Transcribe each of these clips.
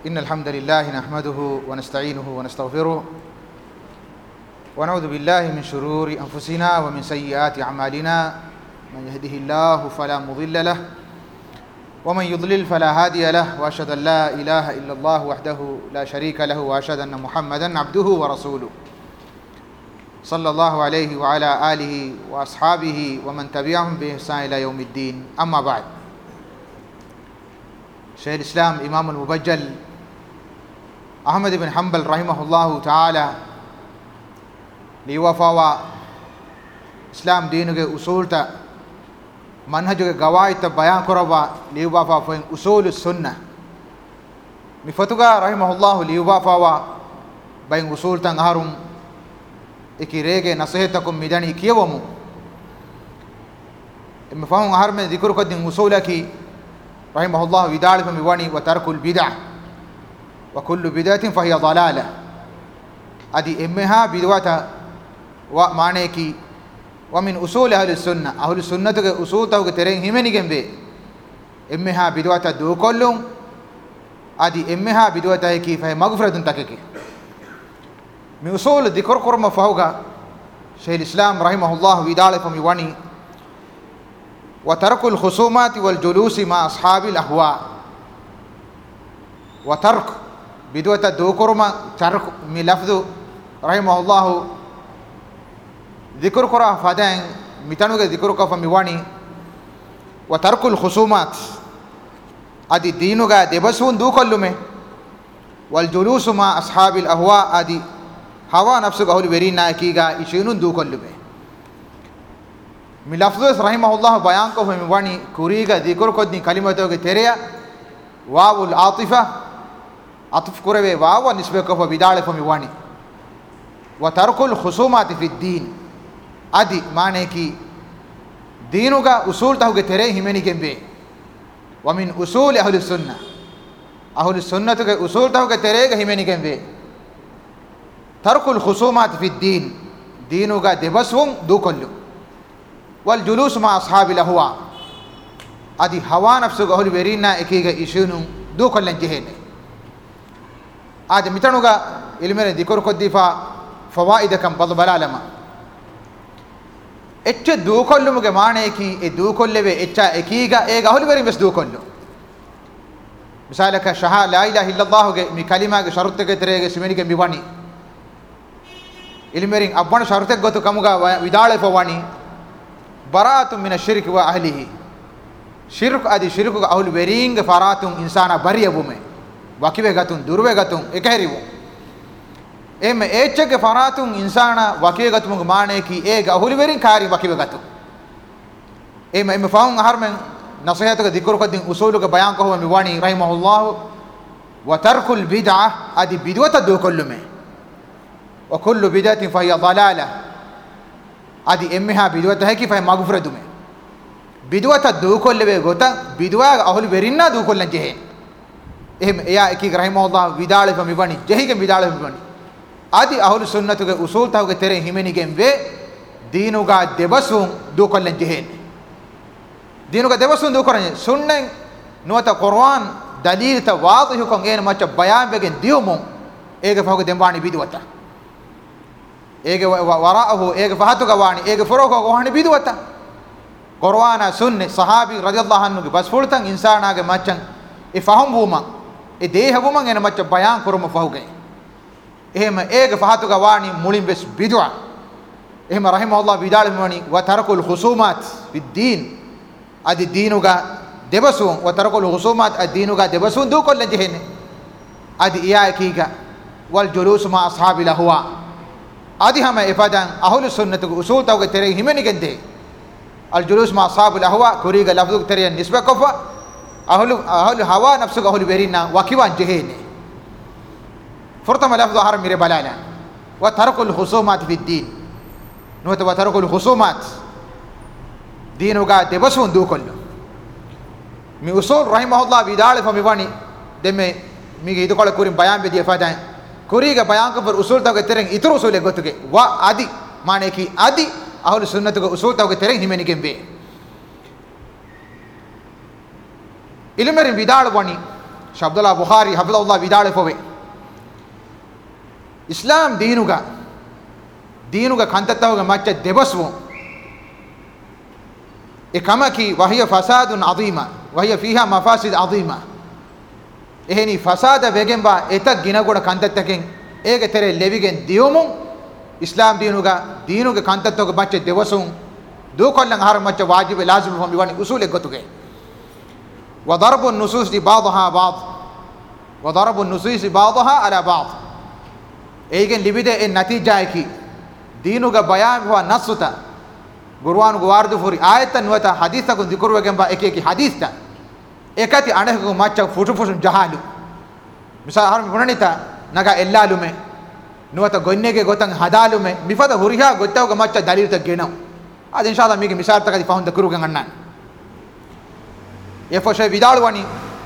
إن الحمد لله نحمده ونستعينه ونستغفره ونعوذ بالله من شرور أنفسنا ومن سيئات أعمالنا من يهده الله فلا مضل له ومن يضلل فلا هادي له وأشهد أن لا إله إلا الله وحده لا شريك له وأشهد أن محمدا عبده ورسوله صلى الله عليه وعلى آله وأصحابه ومن تبعهم بإحسان إلى يوم الدين. أما بعد، شيخ الإسلام إمام المبجل أحمد بن حنبل رحمه الله تعالى ليوفاوا إسلام دينك أصولتا منهجك قواعد بيان كروا ليوفاوا فين أصول السنة مفتوغا رحمه الله ليوفاوا بين أصولتا نهارم إكيريك نصيحتكم ميداني كيومو مفهوم هرم ذكر قد أصولك رحمه الله يدعي فمواني وترك البدع وكل بدعة فهي ضلالة. أدي إمها بدعة ومعنيكي ومن أصول أهل السنة أصول تاوك ترين همني جنبه إمها بدعة دو كلهم أدي إمها بدعة هيكي فهي مغفرة تككي من أصول ذكر كرم فوقا شيخ الإسلام رحمه الله يدعي فمواني وترك الخصومات والجلوس مع أصحاب الأهواء. وترك بدوة دوكرما ترك من لفظ رحمه الله ذكر كرا فادين متنوغ ذكر كفا ميواني وترك الخصومات أدي دينوغا دبسون دوكلمه والجلوس مع أصحاب الأهواء أدي هوا نفسك أهل برينا كيغا يشينون دوكلمه من لفظ رحمه الله بيان كفا ميواني كوريغا ذكر كدني كلمة تريا واو العاطفة عطف كروي واو نسبة كفا بدالة فميواني وترك الخصومات في الدين أدي معنى كي دينوغا أصول تهوغ تري همني جنبه ومن أصول أهل السنة أصول تهوغ تري همني جنبه ترك الخصومات في الدين دينوغا دبسهم دو كله والجلوس مع أصحاب الأهواء أدي هوا نفسه أهل برينا إكيغا إشينون دو كلن جهين آد متنوغا إلمين ذكر كدفا فوائد كم بض بلالما اتش دو كلو مگه معنی کی دو كله به اتش إكيغا إيغا أهل برين بس دو كلو مثالك شها لا إله إلا الله مي كلمة شرط كتريغا سميني كم بيواني إلمين أبوان شرط كتو كموغا ودال فواني براءة من الشرك وأهله شرك أدي شرك أهل برين فرات إنسانا بريء بومه وكيف قاتون دروه قاتون إكهريبو إما إيشك فرات إنسانا وكيف قاتون معنى كي إيغ أهل برين كاري وكيف قاتون إما فاهم هرمن نصيحتك ذكر قدين أصولك بيان كهو ميواني رحمه الله وترك البدعة أدي بدعة دو كلمه وكل بدعة فهي ضلالة أدي إمها بدعة هيك فهي مغفرة دومه بدعة دو كلمه غوتا بدعة أهل بريننا دو كلن جهين එහෙම එයා එකී රහිමහුල්ලාහ විදාලෙ පමිවණි ජෙහිගෙන් විදාලෙ පමිවණි ආදි අහුලු සුන්නතුගේ උසූල් තවගේ තෙරෙ හිමෙනිගෙන් වේ දීනුගා දෙබසුන් දුකොල්ලෙන් ජෙහෙන් දීනුගා දෙබසුන් දුකොරන්නේ සුන්නෙන් නුවත කුර්ආන් දලීලත වාදිහු කොන් එන මච්ච බයාන් වෙගෙන් දියුමුන් ඒගේ ෆහුගේ දෙම්බානි බිදුවත ඒගේ වරාහු ඒගේ ෆහතුගා වානි ඒගේ ෆරෝකෝ ගෝහනි බිදුවත කුර්ආන සුන්නේ සහාබි රදියල්ලාහු අන්හුගේ බස් ෆුල්තන් ඉන්සානාගේ මච්චන් ඒ ෆහම් වුමන් ඒ දේහ වුමන් එන මච්ච බයාන් කරම ෆහුගේ එහෙම ඒගේ ෆහතුගා වානි මුලින් බස් බිදුවා එහෙම රහිමහුල්ලාහ විදාලෙ මොනි වතරකුල් ඛුසූමාත් විද්දීන් අදි දීනුගා දෙබසුන් වතරකුල් ඛුසූමාත් අදීනුගා දෙබසුන් දු කොල්ල ජෙහෙන්නේ අදි ඉයා කීගා වල් ජුලූස් මා අස්හාබිල් අහවා අදි හැම එපදන් අහුලු සුන්නතුගේ උසූල් තවගේ තෙරේ හිමෙනිගෙන්දේ අල් ජුලූස් මා අස්හාබිල් අහවා කුරීගා ලෆ්දුගේ තෙරේ නිස්බ කෆා أهل هوا نفسك أهل برينا وكيوان جهيني فرتم لفظ حرم ميري بلالا وترك الخصومات في الدين نوت وترك الخصومات دين وقا دبسون دو كله مي أصول رحمه الله بدال فميواني دمي ميجي يدو كله كورين بيان بدي فادان كوريغا بيان كفر أصول تاوك ترين إتر أصول يغوتوك وا عادي معنى كي عادي أهل السنة أصول تاوك ترين هميني كم بي إلمرين بدال واني ಶಬ್ದುಲ್ಲಾ ಬುಖಾರಿ ಹಫಿದುಲ್ಲಾ ವಿದಾಳೆ ಫೊವೆ ಇಸ್ಲಾಂ ದೀನುಗ ಕಂತತ್ತವಗ ಮಚ್ಚ ದೆಬಸ್ವು එකමකි වහිය ෆසාදුන් අදීම වහිය ෆීහා මෆාසිද් අදීම එහෙනි ෆසාද වෙගෙන්බා එතක් ගිනගොඩ කන්තත්තකෙන් ඒක තෙරේ ලෙවිගෙන් දියුමුන් ඉස්ලාම් දීනුග කන්තත්තක මච්ච දෙවසුන් දූකොල්ලන් ආහාර මච්ච වාජිබ ලාසිම හොම් විවනි උසූල ගොතුගේ وضرب النصوص بعضها بعض وضرب النصوص بعضها على بعض ඒකෙන් ලිබිදේ ඒ නතිජායකි දීනුග බයාන් හො නස්සුත ಗುರುವಾನು ಗುವಾರ್ದು ಫುರಿ ಆಯತ ನುವತ ಹದೀಸಕು ದಿಕುರುವೆಗೆಂಬ ಏಕೇಕಿ ಹದೀಸ್ತ ಏಕತಿ ಅಣಹಕು ಮಚ್ಚ ಫುಟು ಜಹಾಲು ಮಿಸಾ ಹರ್ ಗುಣನಿತ ನಗ ಎಲ್ಲಾಲುಮೆ ನುವತ ಗೊನ್ನೆಗೆ ಗೊತಂಗ ಹದಾಲುಮೆ ಮಿಫದ ಹುರಿಹಾ ಗೊತ್ತವಗ ಮಚ್ಚ ದಲೀಲ್ತ ಗೆನವ್ ಅದು ಇನ್ಶಾಅಲ್ಲಾ ಮಿಗೆ ಮಿಸಾಲ್ ತಕದಿ ಫೌಂದ ಕುರುಗಂ ಅಣ್ಣ ಎಫಶೆ ವಿದಾಳುವನಿ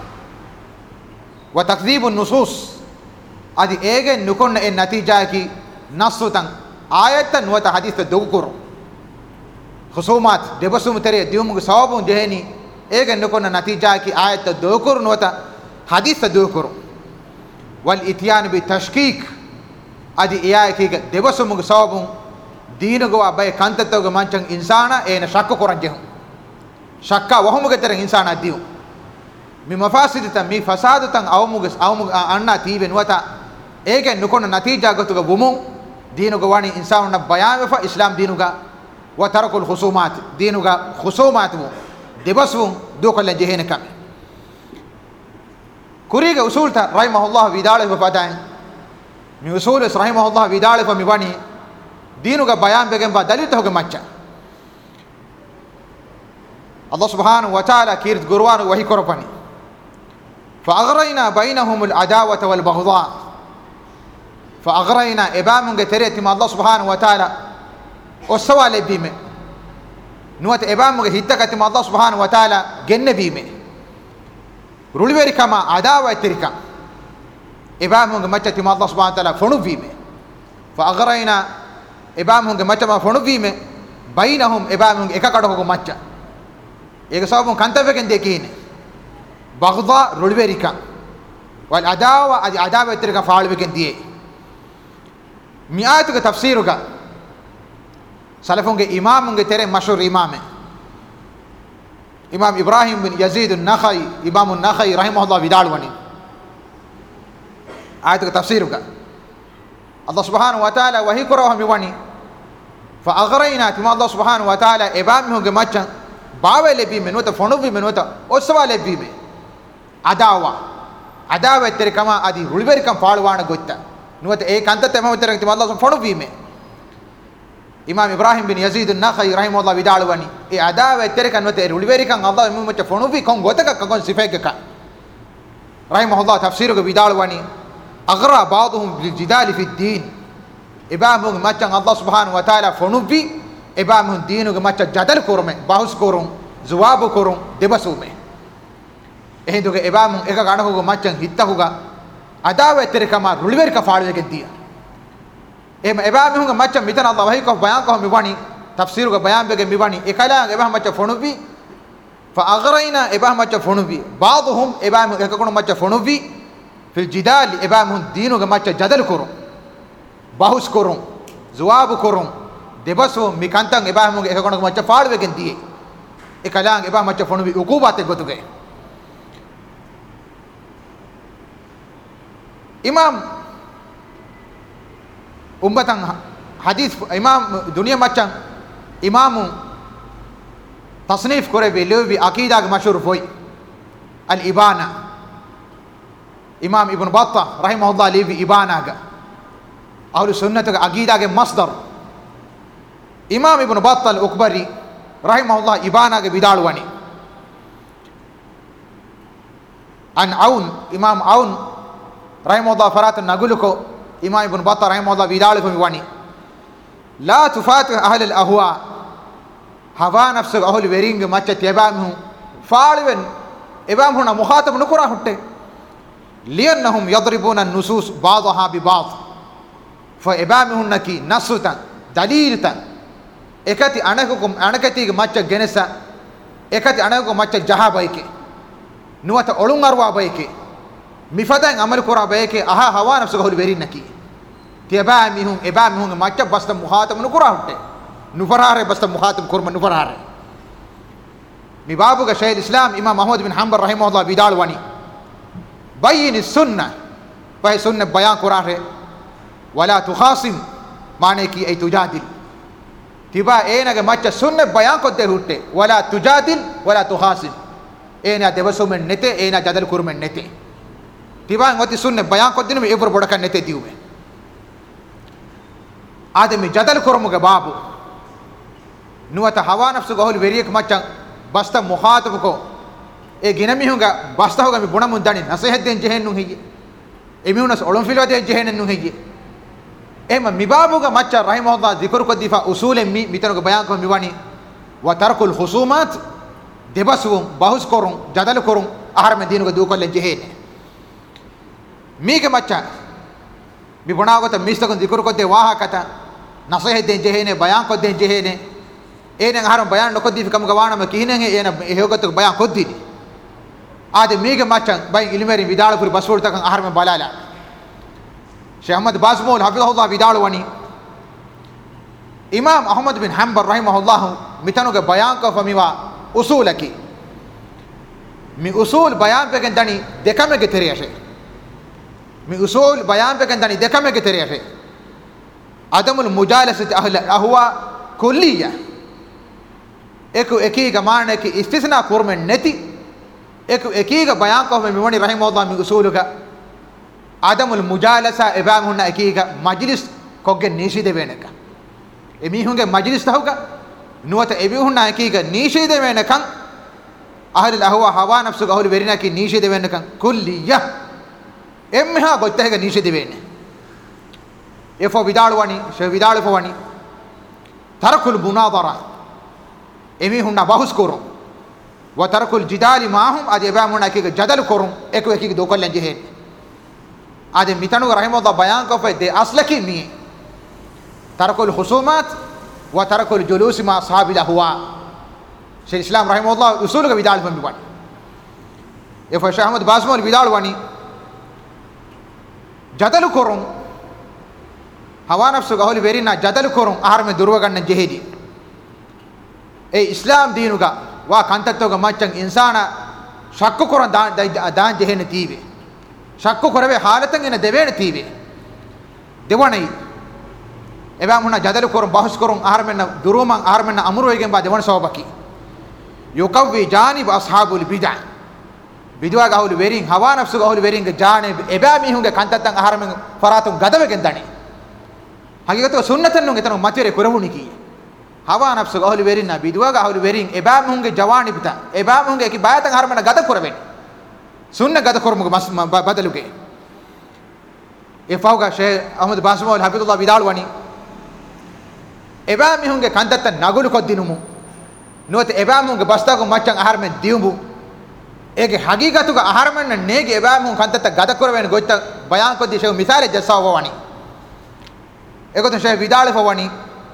ವ ತಕ್ದೀಬು ನುಸೂಸ್ ಅದು ಏಗೆ ನುಕೊನ್ನ ಎ ನತೀಜಾಕಿ ನಸ್ಸುತಂ ಆಯತ ನುವತ ಹದೀಸ್ತ ದೊಗುಕುರು خصومات دبسوم تري ديوم صوابون جهني ايغن نكون نتيجه كي ايت دوكر نوتا حديث دوكر والاتيان بالتشكيك ادي ايا كي دبسوم صوابون دينغو ابي كانتتوغ مانچن انسان اين شك كورنجه شك وهم گتر انسان اديو مي مفاسد تم مي فساد تم اومغ ان تيبن وتا ايغن نكون نتيجه گتوغ بومو دينغو واني انسان بيان ف اسلام دينغو وترك الخصومات دينك خصومات دبسهم دوكل جهنك كوريغ اصول رحمه الله وداله فدان من اصول رحمه الله وداله فمبني دينك بيان بگم با دلیل تو مچا الله سبحانه وتعالى كيرت قروان وحي كربني فاغرينا بينهم العداوه والبغضاء فاغرينا ابامن تريت ما الله سبحانه وتعالى وسوال بيمه نوت ابامه هيتكت ما الله سبحانه وتعالى جن بيمه رولوري كما عداوه تركا ابامه مچت ما الله سبحانه وتعالى فنو بيمه فاغرينا ابامه مچ ما فنو بيمه بينهم ابامه එකකඩ මච්ච ඒක සවම කන්තවකෙන් දෙකේනේ බග්දා රොල්වේරික වල් අදාවා අදි අදාව විතරක ෆාල්වකෙන් දියේ මිආතුක තෆ්සීරුක سلفون کے امام کے تیرے مشہور امام ہیں امام ابراہیم بن یزید النخعی امام النخعی رحمہ اللہ ودال ونی آیت کا تفسیر کا اللہ سبحانہ وتعالی وہی کرو ہم ونی فاغرینا تم اللہ سبحانہ وتعالی امام ہوں کے مچ باوے لبی میں نوتا فنو بھی میں نوتا اسوا لبی میں عداوہ تیرے کما ادی رولبر کم فالوان گوتا نوتا ایک انت تم تیرے تم اللہ فنو بھی میں امام ابراہیم بن یزید النخعی رحمہ اللہ ودالوانی اے عداوہ ترکن وتے رولویرکن اللہ مچ فنوفی کون گوتک کون صفیک کا رحمہ اللہ تفسیر کو ودالوانی اغرا بعضهم بالجدال في الدين ابام مچن اللہ سبحانہ و تعالی فنوفی ابام دین کو مچ جدل کرم بحث کرم جواب کرم دبسو میں اے تو کہ ابام ایک گاڑ کو مچن ہتا ہوگا عداوہ ترکما رولویر کا فاڑ کے دیا එම එබා මිහුඟ මච්ච මිතන අල්ලාහ් වහී කො බයන් කො මිවණි තෆ්සීර් කො බයන් බෙගෙ මිවණි එකලා එබා මච්ච ෆොනුබි فاغرينا එබා මච්ච ෆොනුබි بعضهم එබා එකකුණ මච්ච ෆොනුබි ෆිල් ජිදාල් එබා මුන් දීනුග මච්ච ජදල් කුරු බහුස් කුරු ජවාබ කුරු දෙබසෝ මිකන්තන් එබා මුන් එකකුණ මච්ච ෆාල් වෙගෙන් දියේ එකලා එබා මච්ච ෆොනුබි උකුබාත ගොතුගේ ඉමාම් umbatan hadis imam dunia macam imamu tasnif kore be lewi aqida ge mashhur foi al ibana imam ibn battah rahimahullah lewi ibana ga ahlu sunnah ge aqida ge masdar imam ibn battah al ukbari rahimahullah ibana ge bidalwani an aun imam aun rahimahullah farat naguluko امام ابن بطة رحمه الله بيدال فمواني لا تفاتح اهل الاهواء هوا نفس اهل ويرينگ مچ تيبامهم فالون ابام هنا مخاطب نكرا حتى لانهم يضربون النصوص بعضها ببعض فابامهم نكي نصتا دليلتا ekati anakkum anakati macca genesa ekati anakkum macca jaha bayke nuwata olun arwa bayke මිෆදන් අමල් කරා බයකේ අහ හවා නෆ්ස ගහුල් වෙරින් නකි තියබා මිහුන් මච්ච බස්ත මුහාතම නුකරා හුට්ටේ නුෆරාරේ බස්ත මුහාතම කුර්ම නුෆරාරේ mi babu ga shaykh islam imam ahmad bin hanbal rahimahullah bidal wani bayin sunnah bay sunnah bayan qur'an wala tukhasim maane ki ay tujadil tiba enage macca sunnah bayan ko de hutte wala tujadil wala tukhasim ena devasumen nete ena jadal kurmen nete tiba ngoti sunnah bayan ko dinu me evor bodakan nete diume adami jadal kurmuga babu nuwata hawa nafsu gahul veriyek macca basta muhatab ko e ginamihunga basta hoga mi bunamun dani naseheden jehennu hiye emiunas olon filwade jehennu hiye ema mibabuga macca rahimahullah zikr ko difa usulen mi mitanoga bayan ko miwani wa tarkul khusumat debasum bahus korun jadal korun ahar me dinuga du kollen jehene mige macca mi bunagota mistakon zikr ko de waha kata naseheden jehene bayan ko de jehene enen haram bayan nokoddi kam gawana me kihinen ena ehogatu bayan koddi ade mege machan bay ilmeri vidala puri baswol takan ahar me balala Sheikh Ahmad Bazmul hafizahullah vidala wani Imam Ahmad bin Hanbal rahimahullah mitanoge bayan ko famiwa usulaki mi usul bayan peken dani dekamege teriyashe mi usul bayan peken dani dekamege teriyashe adamul mujalasati ahli ahwa kulliyah eko ekiga maane ki istisna kurmen neti eko ekiga bayan ko me miwani rahimahullah mi usuluga adamul mujalasa ebam hunna ekiga majlis kogge nishide venaka emi hunge majlis tahuga nuwata ebi hunna ekiga nishide venakan ahli ahwa hawa nafsu gahul verina ki nishide venakan kulliyah emha gottega nishide vene efo vidalwani she vidalfowani tarakul munadara emi hunna bahus korun wa tarakul jidali mahum ade bamuna ke jadal korun eko eki do kollen jehen ade mitanu rahimahullah bayan ko fe de aslaki mi tarakul husumat wa tarakul julus ma ashabil ahwa shaykh islam rahimahullah usul ga bidal fam biwan e fa Sheikh Ahmad Bazmul bidal wani jadal korun hawa nafsu gahul verina jadal korun ahar me durwa ganna jehedi e islam deenuga wa kantattoga maccan insana shakku koran daan jehene tiive shakku korave halatan ena devene tiive dewanai eba munna jadal korum bahus korum ahar menna duruman ahar menna amuru wegen ba dewan sawbaki yukawwi janib ashabul bid'ah bidwa gahul verin hawa nafsu gahul verin ge janib eba mihunge kantatan ahar men faratun gadawegen dani hagigatu sunnatan nun etanu matere kurahuni ki hawa nafsu gahul verin na bidwa gahul verin eba mihunge jawani pita eba mihunge ki bayatan ahar men gada kuraben sunna gada kurmuge badaluge e fawga Sheikh Ahmad Bazmul hafizullah bidalwani eba mihunge kantatan nagulu koddinumu nuwate eba mihunge bastago maccan ahar men diumbu ege hagigatuga ahar men nege eba mihun kantata gada kuraben goitta bayan koddi Sheikh misale jassawa wani egoto Sheikh bidalfawani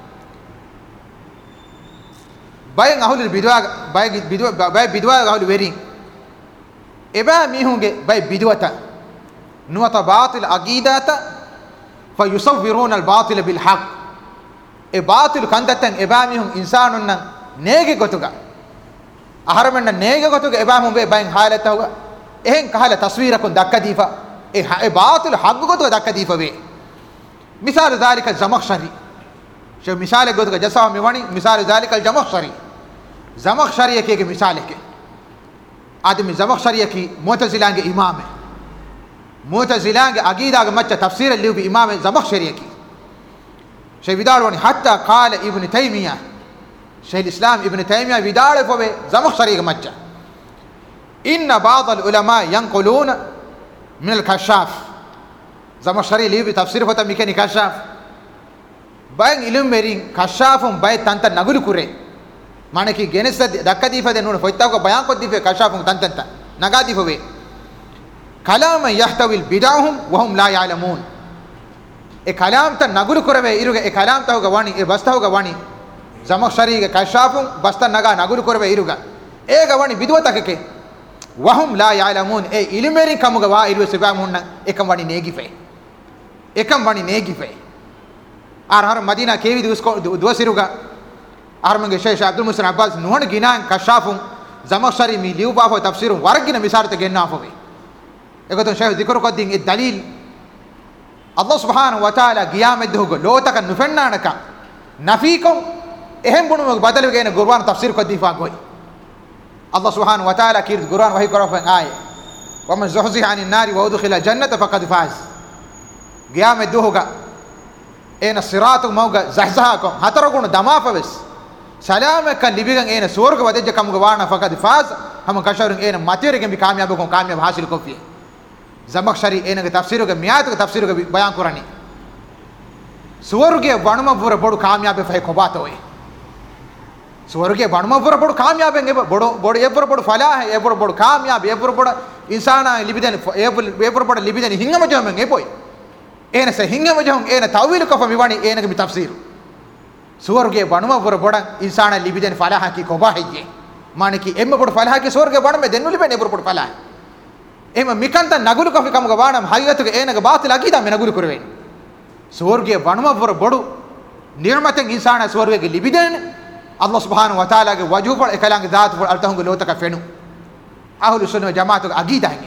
bayen ahulul bidwa bay bidwa ahul verin eba mihunge bay bidwata nuwata batil aqidata fayusawwiruna al batil bil haqq e batil kandatan eba mihun insanun nan nege gotuga aharmen nan nege gotuga eba mihun be bayen halatahuga ehen kahala taswirakun dakkadifa e batil haqq gotuga dakkadifa ve misal zalika zamakhshari شو مثال قلت لك جسوا ميواني مثال ذلك الزمخشري زمخشري كي مثالك آدم زمخشري كي معتزلان کے امام ہے معتزلان کے عقیدہ کا مچ تفسیر لیو بھی امام زمخشري کی شيخ بدار حتى قال ابن تيمية شيخ الإسلام ابن تيمية بدار فوق زمخشري کا مچ إن بعض العلماء ينقلون من الكشاف زمخشري لیو بھی تفسیر ہوتا میکانی کشاف bayan ilum merin kashafum bay tanta nagulu kure manaki genesa dakkadifa de nunu foitta ko bayan ko dife kashafum tantanta nagadifa ve kalama yahtawi al bidahum wa hum la ya'lamun e kalam ta nagulu kurave iruga e kalam ta hoga wani e basta hoga wani zamakhshari ge kashafum basta naga nagulu kurave iruga e ga wani bidwata ke wahum la ya'lamun e ilmeri kamuga wa irwe seba munna ekam wani negife har madina kevi duwasiruga armange sheikh abdul muslim abbas nuhon ginan kashafun zamakhshari mi liuba fo tafsirun waragina misarate genna fo egoton sheikh zikru qaddin e dalil Allah subhanahu wa ta'ala qiyamah dugo lotaka nufennanaka nafikum ehem bunu badal gene qur'an tafsir qaddi fa goy Allah subhanahu wa ta'ala kir qur'an wahi qarafan ay wa man zuhziha 'anil nari wa udkhila jannata faqad faz qiyamah dugo ena siratu mawga zahzahakum hataragun damafaves salamaka libigan ena surga wadejja kamuga wana faqad faz ham kasharun ena matiregen bi kamyab ko kamyab hasil ko fi Zamakhshari enage tafsiruge miyatuge tafsiruge bayan kurani suwaruge banuma pura bodu kamyabe fay kobato e suwaruge banuma pura bodu kamyabe nge bodu epura bodu falah epura bodu kamyabe epura bodu insana libiden epura bodu libiden hingama jom nge boy ena se hingama jom ena tawil ko famiwani enage mi tafsir suwaruge banuma pura bodu insana libiden falah ki kobahiye maniki emma bodu falah ki suwaruge banuma denuli ben epura bodu falah ema mikanta nagulu kofi kamuga wanam hayyatuge enaga batil akida me nagulu kurwen swargiya banuma for bodu nirmaten insana swargege libiden Allah subhanahu wa taala ge wajhu par ekalang zaat for altahunge lotaka fenu ahlu sunna jamaatu ge akida hange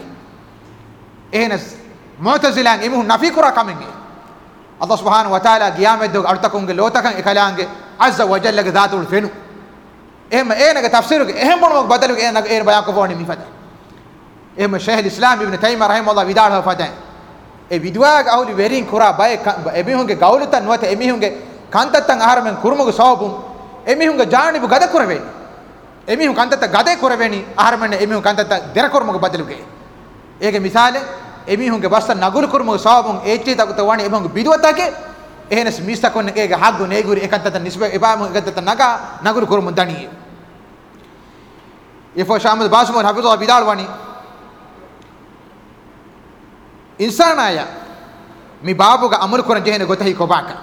enas mu'tazilan imu nafikura kamenge Allah subhanahu wa taala qiyamah dog altakunge lotakan ekalange azza wa jalla ge zaatul fenu ema enaga tafsiruge ehem bodu badaluge enaga en bayan ko woni mi fada ema Shaykh al-Islam Ibn Taymiyyah rahimahullah vidal fatan e vidwaag ahuli verin kura bay emihunge gawlutan nuwata emihunge kantatan aharmen kurmugu sawbun emihunge jaanibu gada kurave emihun kantata gade kuraveni aharmen emihun kantata dera kurmugu badaluge ege misale emihunge basta nagul kurmugu sawbun echi takuta wani emihunge bidwatake ehnes mistakon ege haggu neguri ekantata nisbe ebamu ekantata naga nagul kurmun dani ifo Shamad Basmon hafizullah vidal wani insanaya mi babuga amul kuran jehne gotahi kobaka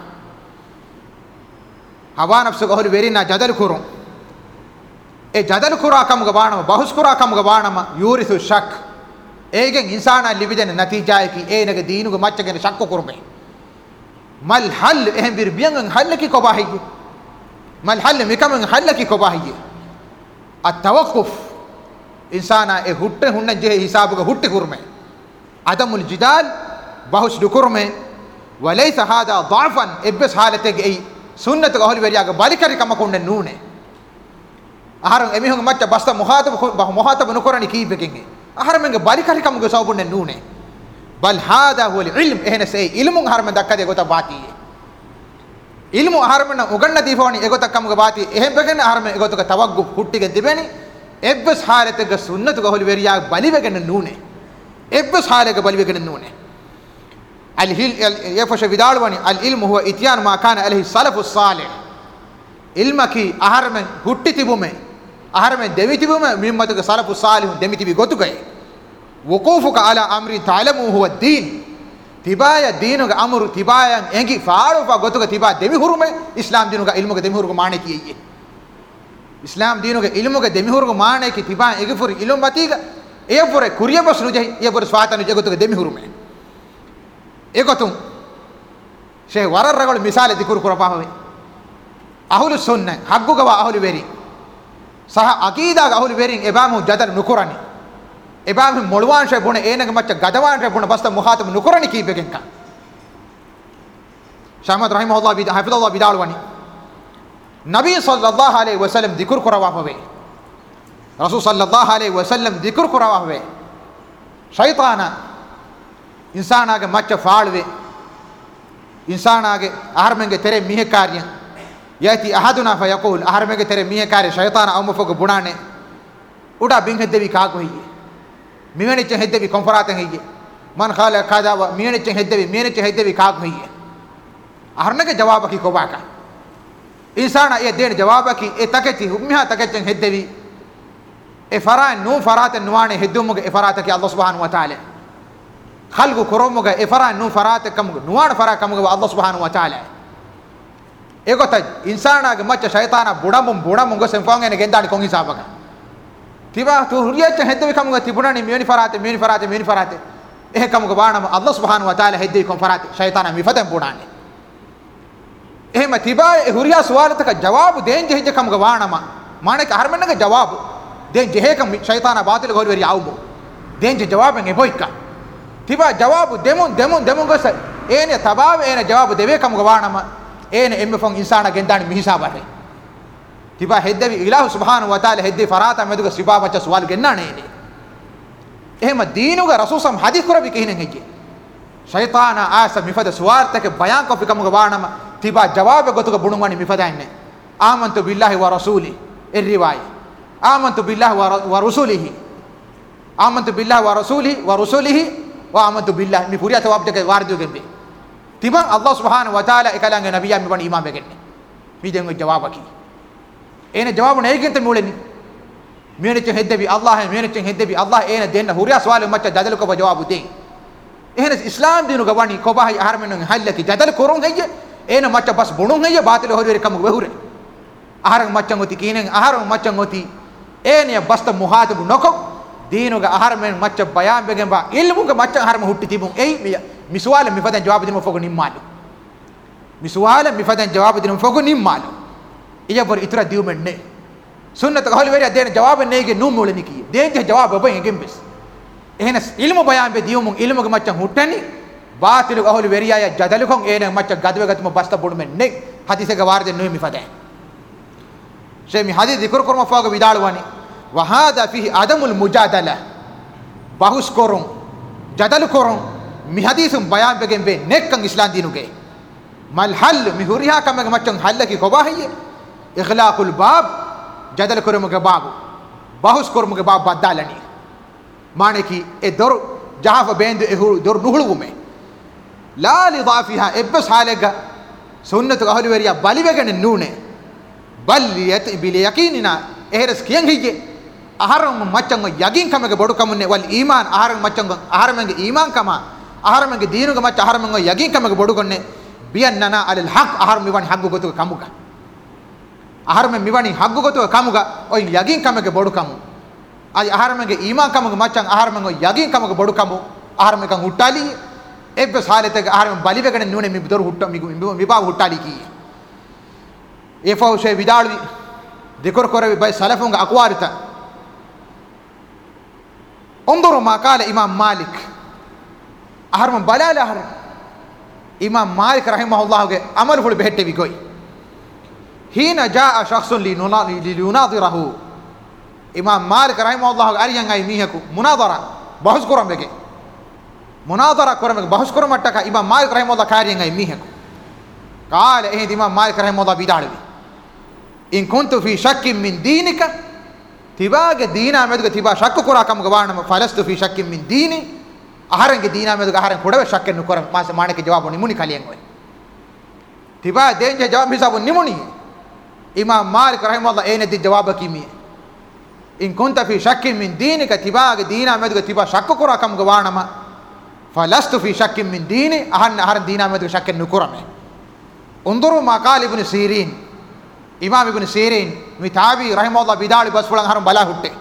hawa nafsu gahul verina jadal kurun e jadal kura kamuga banama bahus kura kamuga banama yurithu shak egen insana libiden natija ki enage deenuga macchagene shakku kurme mal hal ehem bir biyangan hal ki kobahiye mal hal mikamen hal ki kobahiye at tawaqquf insana e hutte hunna je hisabuga hutte kurme عدم الجدال بهش دكرمه وليس هذا ضعفا ابس حالته اي سنه اهل ورياغ بالكري كما كون نونه اهرن اميهم مچ بس مخاطب نكرني كيبكين اهرمنگ بالكري كما گسوبن نونه بل هذا هو العلم اهن سي علم هرم دكده گوتا باتي علم هرمن උගන්න දීපවනි එගොත කමුග باتي එහෙම් බගෙන هرم එගොතක තවග්ගු කුට්ටිගෙ දිබෙනි එබ්බස් حالته سنت اهل ورياغ باليවගෙන نونه ابس حالك بالبكن نونه الهل يفش vidalwani العلم هو اتيان ما كان عليه السلف الصالح علمك اهرم huttitibume aharme devitibume mimmatug salafu salihun demitibi gotugai wuqufuka ala amri ta'lamu huwa ad-din tibaya deenuga amru tibayan engi faarufa gotuga tiba demi hurume islam deenuga ilmuga demi huruga maane kiye islam deenuga ilmuga demi huruga maane ki tiba egi furi ilmu matiga efore kuriya basnu jahi efore swatanu jagotuga demi hurume egotum she wararragol misale dikuru kurapahwe ahlu sunna hagguga wa ahlu veri saha aqida ga ahlu verin ebamu jadal nukurani ebamu molwan she bune enaga macca gadawan she bune basta muhatab nukurani kibegen ka Shamad rahimahullah bi hafidullah bidalwani nabi sallallahu alaihi wasallam dikur kurawahwe rasul sallallahu alaihi wasallam dikur kurawahwe shaytana insana ga macca faalwe insana ga aharmenge tere mihe karya yati ahaduna fa yaqul aharmege tere mihe kare shaytan awmafog bunane uda bin heddevi kaago hiye mimene che heddevi konfaraten hiye man khala kada wa mimene che heddevi kaago hiye aharnege jawab ki kobaka insana e den jawab ki e taketi ummiha takechen heddevi e faran nu faraten nuane heddumuge e farata ki Allah subhanahu wa ta'ala khalqu koromuge e faran nu farate kam nuane fara kamuge Allah subhanahu wa ta'ala egota insana ge macca shaytana budamum go senfangene gendani kon hisabaga තිබා තු හුරියච්ච හෙද්දවි කමුග තිබුණානි මෙවනි ෆරාතේ එහෙ කමුග බානම අල්ලාහ් සුබ්හානහු වතාලා හෙද්දවි කොම් ෆරාතේ ෂයිතාන මිෆතම් පුණානි එහෙම තිබා හුරියා සවාලතක ජවාබු දෙන් ජෙහෙජ කමුග වානම මානක හර්මන්නක ජවාබු දෙන් ජෙහෙක ෂයිතාන බාතිල ගොරි වරි ආවුබෝ දෙන් ජවාබෙන් එබොයික තිබා ජවාබු දෙමුන් ගොස ඒනේ තබාව ඒනේ ජවාබු දෙවේ කමුග වානම ඒනේ එම්ම ෆොන් ඉන්සාන ගෙන්දානි මිහිසාබරේ තිබා හෙද්දවි ඉලාහ් සුබ්හානහු වතාලා හෙද්දේ ෆරාතා මෙදුක සිබා මච්ච සවාල් ගෙන්නානේ එහෙම දීනුග රසූසම් හදීස් කරබි කිහිනෙන් හෙජ්ජේ ෂයිතාන ආස මිෆද සවාර්තක බයන් කොපි කමුග වානම තිබා ජවාබ ගොතුක බුණුමනි මිෆදන්නේ ආමන්තු බිල්ලාහි ව රසූලි එරිවායි ආමන්තු බිල්ලාහි ව රසූලිහි ආමන්තු බිල්ලාහි ව රසූලිහි ව ආමන්තු බිල්ලාහි මි පුරිය තවබ් දෙක වාර්දිය ගෙම්බේ තිබන් අල්ලාහ් සුබ්හානහු වතාලා එකලංග නබියා මිබන් ඊමාන් වෙගන්නේ මිදෙන් ජවාබකි එනේ ජවාබ නැගෙන්ත මුලෙනි මේනෙච හෙද්දවි අල්ලාහ් එනේ දෙන්න හුරියා සවාල මච්ච ජදල කොබ ජවාබු දෙයි එහෙන ඉස්ලාම් දිනු ගවණි කොබහයි ආහරමෙන් හල්ලකි ජදල කොරුන් හෙය එනේ මච්ච බස් බුණුන් හෙය බාතිල හොරිවරි කම වෙහුරේ ආහරන් මච්චන් ගොති කීනෙන් ආහරන් මච්චන් ගොති එනේ බස්ත මුහාතබු නොකො දීනුග ආහරමෙන් මච්ච බයාම් බෙගෙන් බා ඉල්මුග මච්ච ආහරම හුට්ටි තිබුන් එයි මිසවාල මිෆදන් ජවාබ දිනු ෆොග නිම්මාලු ඉයබර ඉතර දියුමන්නේ සුන්නත ගහල වෙරිය දෙන ජවාබ නේගේ නු මොලෙනි කී දෙන්ජ ජවාබ ඔබ එගෙන් බස් එහෙනස් ඉල්මු බයාම් බෙ දියුමුන් ඉල්මුග මච්චන් හුට්ටනි බාතිල ගහල වෙරිය ජදල කොන් එනේ මච්ච ගදව ගතුම බස්ත බොඩුමෙන් නේ හදිසක වාර්දෙන් නෙමි ෆදේ ෂෙමි හදි දිකර කරම ෆාග විදාලවනි වහාදා ෆිහි අදමුල් මුජාදලා බහුස් කරොන් ජදල කරොන් මි හදිසුම් බයාම් බෙගෙන් බෙ නෙක්කන් ඉස්ලාම් දිනුගේ මල් හල් මි හුරියා කමග මච්චන් හල්ලකි කොබාහිය ඉඛලාකුල් බාබ් ජදල කරමුගේ බාබු බහුස් කරමුගේ බාබ් බද්දාලනි මානකි ඒ දොර ජහෆ බෙන්ද ඒ දොර නුහුළුගුමේ ලා ලිදාෆිහා එබ්බස් හාලෙග සුන්නතු අහලු වෙරියා බලිවගෙන නූනේ බල්ලියත් බිල යකීනිනා එහෙරස් කියන් හිගේ ආහරම මච්චන් යගින් කමගේ බොඩු කමුන්නේ වල් ඊමාන් ආහරම මච්චන් ආහරමගේ ඊමාන් කම ආහරමගේ දීනුගේ මච්ච ආහරමගේ යගින් කමගේ බොඩු කොන්නේ බියන්නනා අලල් හක් ආහරම මිවන් හග්ගු ගොතුක කමුගා ආහරම මිවනි හග්ගු ගොතුක කමුගා ඔයි යගින් කමගේ බොඩු කමු අයි ආහරමගේ ඊමාන් කමගේ මච්චන් ආහරමගේ යගින් කමගේ බොඩු කමු ආහරමකන් හුට්ටාලි එබ්බ සාලතක ආහරම බලිවගෙන නුනේ මි දොර හුට්ට මිබා හුට්ටාලි කී ඒ ෆෞෂේ විදාලි දෙකර කරවි බයි සලෆුන්ගේ අක්වාරිත انظروا ما قال امام مالك ආහරම බලාල ආහරම ඉමාම් මාලික් රහිමහුල්ලාහගේ අමල් හුල් බෙහෙට්ටේ විගොයි හීන ජා ශඛ්සුන් ලියුනාදිරහු ඉමාම් මාලික් රහිමහුල්ලාහගේ අරියන් අයි මීහකු මුනාදරා බහස් කරම් බෙගේ මුනාදරා කරම් බහස් කරම් මට්ටක ඉමාම් මාලික් රහිමහුල්ලාහ කාරියන් අයි මීහකු قال එහෙ ඉමාම් මාලික් රහිමහුල්ලාහ බිදාලවි ඉන් කුන්තු ෆී ශක්කින් මින් දීනික තිබාගේ දීනා මෙදුක තිබා ශක්ක කරා කම ගවානම ෆලස්තු ෆී ශක්කින් මින් දීනි ආහරංගේ දීනා මෙදුක ආහරං කොඩව ශක්කෙන් නුකර මාස මාණක ජවාබ නිමුනි කලියෙන් ඔය තිබා දෙන්ජ ජවාබ හිසබ නිමුනි ඉමාම් මාලික් රහිමහුල්ලාහ එනේ දී ජවාබ කිමි ඉන් කුන්ත ෆී ශක්කින් මින් දීනික තිබාගේ දීනා මෙදුක තිබා ශක්ක කරා කම ගවානම ෆලස්තු ෆී ශක්කින් මින් දීනි ආහරං දීනා මෙදුක ශක්කෙන් නුකරම උන්දුරු මා قال ඉබ්නු සීරීන් ඉමාම් ඉබ්නු සීරීන් මේ තාබි රහිමහුල්ලාහ බිදාලි බස් ෆලන් හරම් බලා හුට්ටේ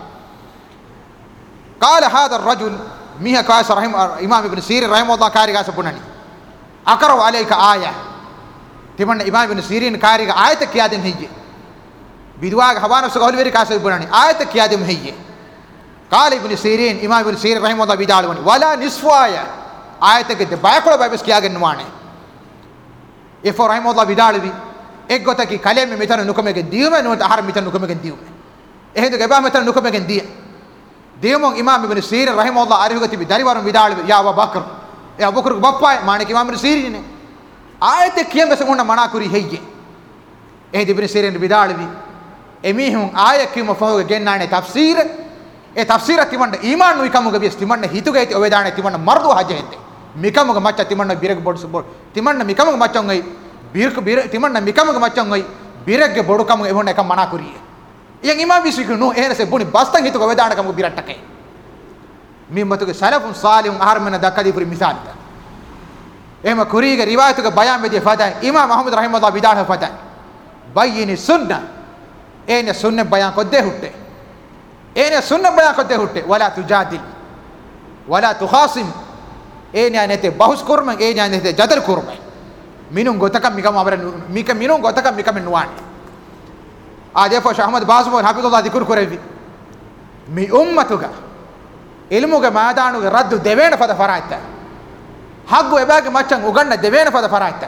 قال هذا الرجل ميه كاس رحم امام ابن سيرين رحمه الله كاري كاس بنني اقرا عليك ايه تمن امام ابن سيرين كاري ايه كيا دم هي بدواغ حوان سغول ويري كاس بنني ايه كيا دم هي قال ابن سيرين امام ابن سيرين رحمه الله بيدال ولا نصف ايه ايه كده بايكول بايبس كيا گنوانے افو رحمه الله بيدال بي ایک گوتا کی کلے میں میتن نکمے کے دیو میں نوت ہر میتن نکمے کے دیو میں اے تو گبا میتن نکمے کے دی دیومون امام ابن سیرین رحمه الله අරිහුගති බිදරිවරුන් විදාල යා අබු බකර් ඒ අබු බකර් බප්පා මාණික ඉමාම් ඉබ්නු සීරීන් නේ ආයත කියම් බස මොන්න මනාකුරි හෙයියේ ඒ ඉබ්නු සීරීන් විදාලවි එමිහුන් ආය කිම ෆෝගේ ගෙන්නානේ තෆ්සීර ඒ තෆ්සීර තිමන්න ඊමාන් නුයි කමුග බිස් තිමන්න හිතුගේ ති ඔය දානේ තිමන්න මර්දු හජෙන්ද මිකමුග මච්ච තිමන්න බිරක බොඩ්ස් බොඩ් තිමන්න මිකමුග මච්චන් ගයි බිරක බිර තිමන්න මිකමුග මච්චන් ගයි බිරගේ බොඩු කමුග එවොන්න එක මනාකුරියේ yang imam bisiku nu ehna se buni bastang hitu ko wedana kamu birattake mi matuge salafun salihun aharmana dakadi puri misal ta ehma kuriga riwayatu ke bayan medi fada imam ahmad rahimahullah bidah fada bayyin sunna ehna sunna bayan ko de hutte ene sunna baya kote hutte wala tujadil wala tukhasim ene anete bahus kurma ene anete jadal kurma minun gotakam mikam amara mikam minun gotakam mikam nuwan ade fa Ahmad Bazmur hafizullah dhikr korevi mi ummatuga ilmuga maadanuga raddu devena fada faraita haggu ebage maccan uganna devena fada faraita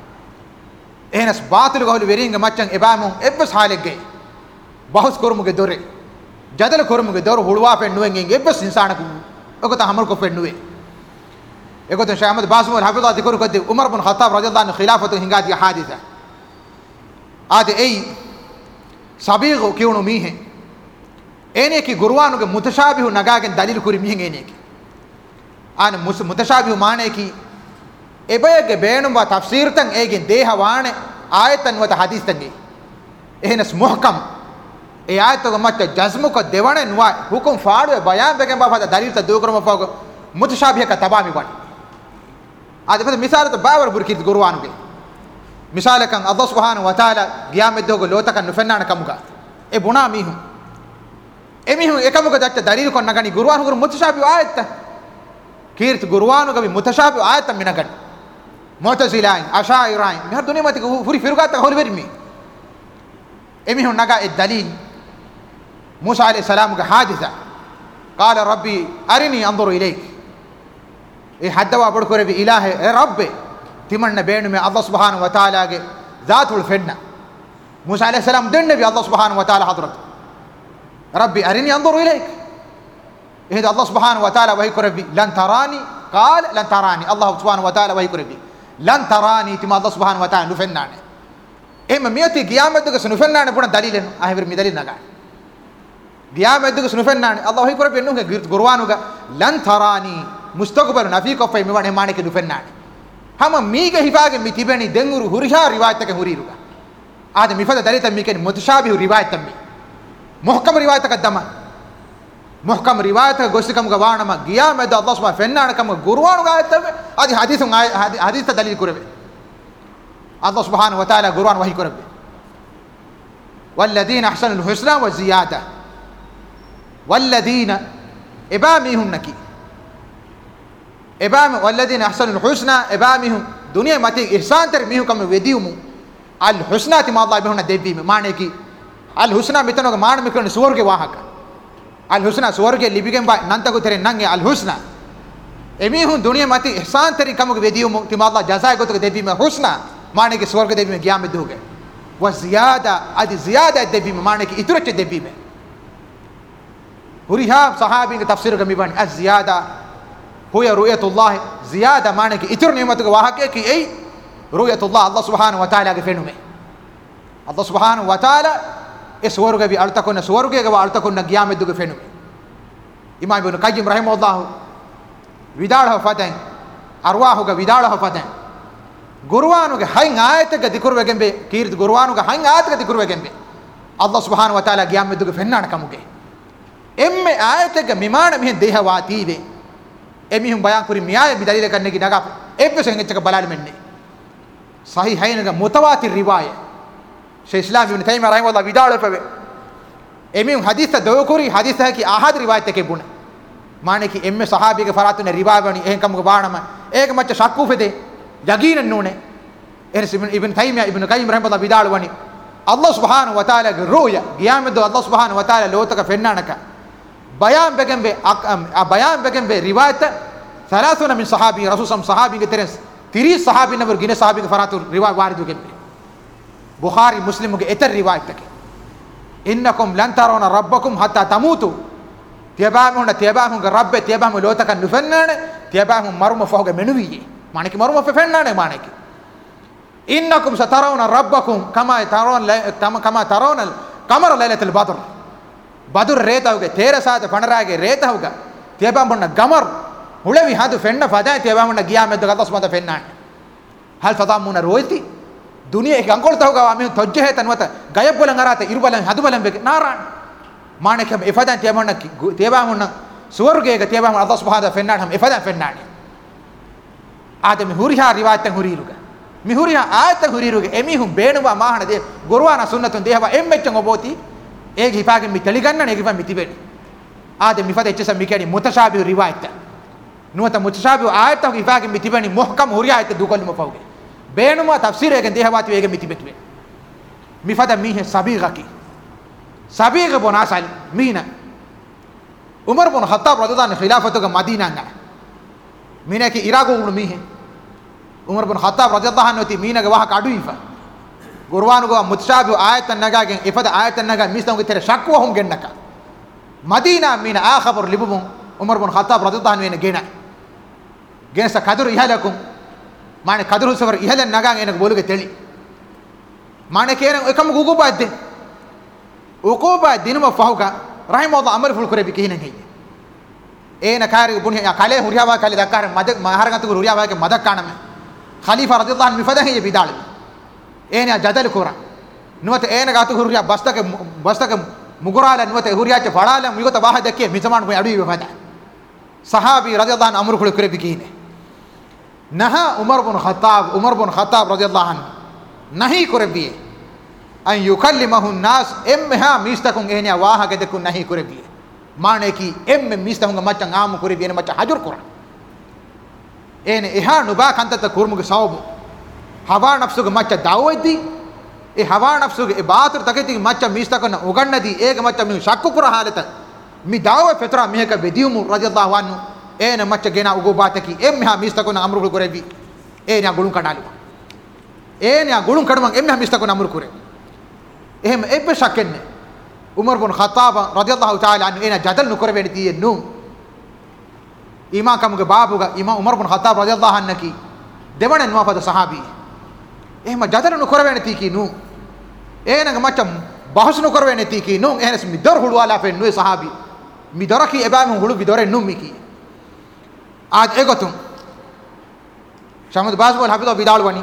enas baatiluga holu weringa maccan ebamun ebbes halegge bahus kurmuge dore jadal kurmuge dor hulwa pennuwen ebbes insanaku ogota hamal ko pennuwe egoto Shaykh Ahmad Bazmur hafizullah dhikr kodde Umar ibn Khattab radiyallahu anhu khilafatu hingadi haditha ade ei sabigo kiunu mihe eneki gurwanuge mutashabihu nagagen dalil kuri mihen eneki an mutashabihu maane ki ebayege beenum wa tafsir tan egen deha waane ayatan wata hadis tan e ehnas muhkam e ayatu go matte jazmu ko dewane nuwa hukum faadu bayan begen ba fada dalil ta dokrama fago mutashabih ka tabami wan ade fada misal ta bawar burkit gurwanuge misalakan Allah subhanahu wa ta'ala qiyamah dogo lotakan nufennana kamuga e buna mihum emihum ekamuga datta dalil kon nagani gurwanu gur mutashabi ayat kirt gurwanu gabi mutashabi ayat minagan mu'tazilain asha'irain mihar dunia mati puri firqata hol vermi emihum naga e dalil Musa alayhi salam ga haditha qala rabbi arini anzuru ilayk e haddawa bad kore bi ilahi e rabbi timanna beenu me Allah subhanahu wa ta'ala ge zatul fenna Musa alayhi salam denne bi Allah subhanahu wa ta'ala hadrat rabbi arini anzuru ilayk ihda Allah subhanahu wa ta'ala wahi korbi lan tarani qala lan tarani Allah subhanahu wa ta'ala wahi korbi lan tarani tima Allah subhanahu wa ta'ala nu fennane emma miyati qiyamah ge sunu fennane puna dalilen ahver mi dalil naga qiyamah ge sunu fennane Allah wahi korbi nu ge gurwanu ga lan tarani mustaqbal nafi ko fay mi wane mane ke nu fennane hama miige hifage mi tibeni denguru huriha riwayat ke huriruga ade mifada dalita mi ken mutashabihu riwayat mi muhkam riwayat ka dama muhkam riwayat gosikam ga waanama qiyamah Allah subhanahu fennana kam gurwanu ga ayatabe adi hadithun hadith dalil kurebe Allah subhanahu wa ta'ala gurwan wahi kurebe walladheena ahsanul husna wa ziyada walladheena ibamihum naki ebam walladheena ahsanul husna ebamihum dunia mati ihsan ter mihum kam wediumu al husna ti ma Allah behuna devvi me maane ki al husna mitano ga maan mikon suwarge wahaka al husna suwarge libigen ba nantagu tere nange al husna emihum dunia mati ihsan ter kam wediumu ti ma Allah jazaa gotu devvi me husna maane ki suwarge devvi me qiyamah duge wa ziyada adi ziyada devvi me maane ki iturache devvi me huriha sahabi ke tafsir ga mi bani az ziyada huya ru'yatullah ziyada maane ki itur ni'mat ga wahake ki ei ru'yatullah Allah subhanahu wa ta'ala ge fenume Allah subhanahu wa ta'ala es waruge bi alta konna suwaruge ga alta konna qiyamah duge fenume imam ibn qayyim rahimahullah vidala faten arwahu ga vidala faten gurwanu ge hain ayat ga dikur wegembe kirt gurwanu ga hain ayat ga dikur wegembe Allah subhanahu wa ta'ala qiyamah duge fennana kamuge emme ayat ga mimana mihen deha waatibe emihum bayan kuri miya bi dalil karne ki naga ebbe se ngechka balal menne sahihain ga mutawatir riwaya Shaykh Islam ibn Taymiyyah rahimahullah vidala pave emihum hadith do kuri hadith ha ki ahad riwayat ke bune maane ki emme sahabi ke faratune riwaya bani ehkam ga baanama ek macha shakku fede yaqeen nune eres ibn Taymiyyah ibn Qayyim rahimahullah vidala bani Allah subhanahu wa ta'ala ge ruya qiyamah do Allah subhanahu wa ta'ala lotaka fennanaka bayan begembe riwayat 30 min sahabi rasul sahabi ke teres 30 sahabi nabar gine sahabi ke faratu riwayat waridu gembe Bukhari Muslim ke eter riwayat take innakum lan tarawna rabbakum hatta tamutu tiyabahum ke rabbe tiyabahum lotaka nufennane tiyabahum maruma foge menuwiye maneki maruma fennane maneki innakum satarawna rabbakum kama tarawna qamara laylatul badr badur reta hoge tera saata panarage reta hoga tiyabam bonna gamar hulevi hadu fenna fada tiyabam bonna qiyamah do Allah subhanahu fenna hal fadamuna roiti dunia ek angkolta hoga ame tojje he tanwata gayab bolan arata irubalan hadu balan be naran manekam ifadan tiyabam bonna suwarge ga tiyabam Allah subhanahu fenna ham ifadan fenna adami huriha riwayatan huriruga mi huriha ayatan huriruga emihum beenuwa mahana de gorwana sunnatun dehwa emmechon oboti ege hipage mi teli ganna ege mi tibeni ආද මිෆද එච්චස මිකණි මුතශාබිහ් රිවායත නුවත මුතශාබිහ් ආයත කිෆාගේ මිතිබනි මුහකම් හුරියායත දුකල්ම පවගේ බේනුම තෆ්සීර එකෙන් දෙහවාති වේගෙ මිතිබෙතුවේ මිෆද මිහ සබීගකි සබීග බොනාසල් මීන උමර් බන් ඛත්තාබ් රදියල්ලාහු අන්හු ඛිලාෆතුක මදීනාංග මීනකි ඉරාක උණු මිහ උමර් බන් ඛත්තාබ් රදියල්ලාහු අන්හු ති මීනගේ වහක අඩුයිෆා ගුර්වානුගෝ මුතශාබිහ් ආයත නගාගෙන් ඉෆද ආයත නගා මිස්තෝගේ තෙර ශක්ව හොම් ගෙන්නක මදීනා මීන ආඛබර් ලිබුම් උමර් බන් ඛත්තාබ් රදියල්ලාහු අන්හු වෙන ගෙනස කදුරු ඉහලකුම් මානේ කදුරු සවර ඉහලෙන් නගාගෙන එනක බෝලුගේ තෙලි මානේ කේරන් එකම ගුගුබාද්ද උකෝබා දිනම ෆහුක රහිමහුල්ලාහ අමර ෆුල් කරේ බිකිනන් හේ ඒන කාරි බුනි කලේ හුරියාවා කලේ දක්කාර මද මහරගතු හුරියාවාගේ මදක් කානම ඛලීෆා රදියල්ලාහු අන්හු මිෆදහේ බිදාල ඒන ජදල් කුරා නුවත ඒන ගතු හුරියා බස්තක මුගුරාල නුවත හුරියාච ෆඩාල මිගත වාහ දෙකේ මිසමාන් මොයි අඩුයි වහද සහාබි රදියල්ලාහු අන්හු අමර ෆුල් කරේ බිකිනේ නහා උමර් බන් ඛත්තාබ් රදියල්ලාහු අන්හු නහී කරබියේ අන් යුකල්ලිමහු الناس එම්මහා මිස්තකුන් එහෙනියා වාහක දෙකුන් නහී කරබියේ මානේ කි එම්ම මිස්තකුන් මච්චන් ආමු කරබියේ මච්ච හජුර් කරා එනේ එහා නුබා කන්තත කුර්මුගේ සවබ හවා නෆ්සුගේ මච්ච දාවෙද්දි ඒ හවා නෆ්සුගේ ඒ බාතර තකෙති මච්ච මිස්තකුන් උගන්නදී ඒක මච්ච මි ශක්කු කර හාලත මි දාව ෆෙතර මිහක බෙදියුමු රදියල්ලාහු අන්හු එනේ මච්ච ගෙනා උගෝ බාතකි එම්මහා මිස්තකුන් අමරු කරබි එනේ ගුළුන් කඩාලු එනේ ගුළුන් කඩමන් එම්මහා මිස්තකුන් අමරු කරේ එහෙම එබ්බ ශක්කන්නේ උමර් බන් ඛත්තාබ් රදියල්ලාහු තාලා අන්හු එන ජදල් නුකර වෙඩි තියෙන්නු ඊමා කමුගේ බාබුගේ ඊමා උමර් බන් ඛත්තාබ් රදියල්ලාහු අන්හු කි දෙවණන් වාපද සහාබී එහෙම ජදල් නුකර වෙඩි තිකිනු එනග මචම් බහස් නුකර වෙඩි තිකිනු එහෙනස් මිදර හුළුවාලා ෆෙන්නු සහාබී මිදරකි එබාම හුළු විදරේ නුම්මිකි ආජ් එගතුම් ශමද බාස්වල් හබිදෝ බිදාල් වනි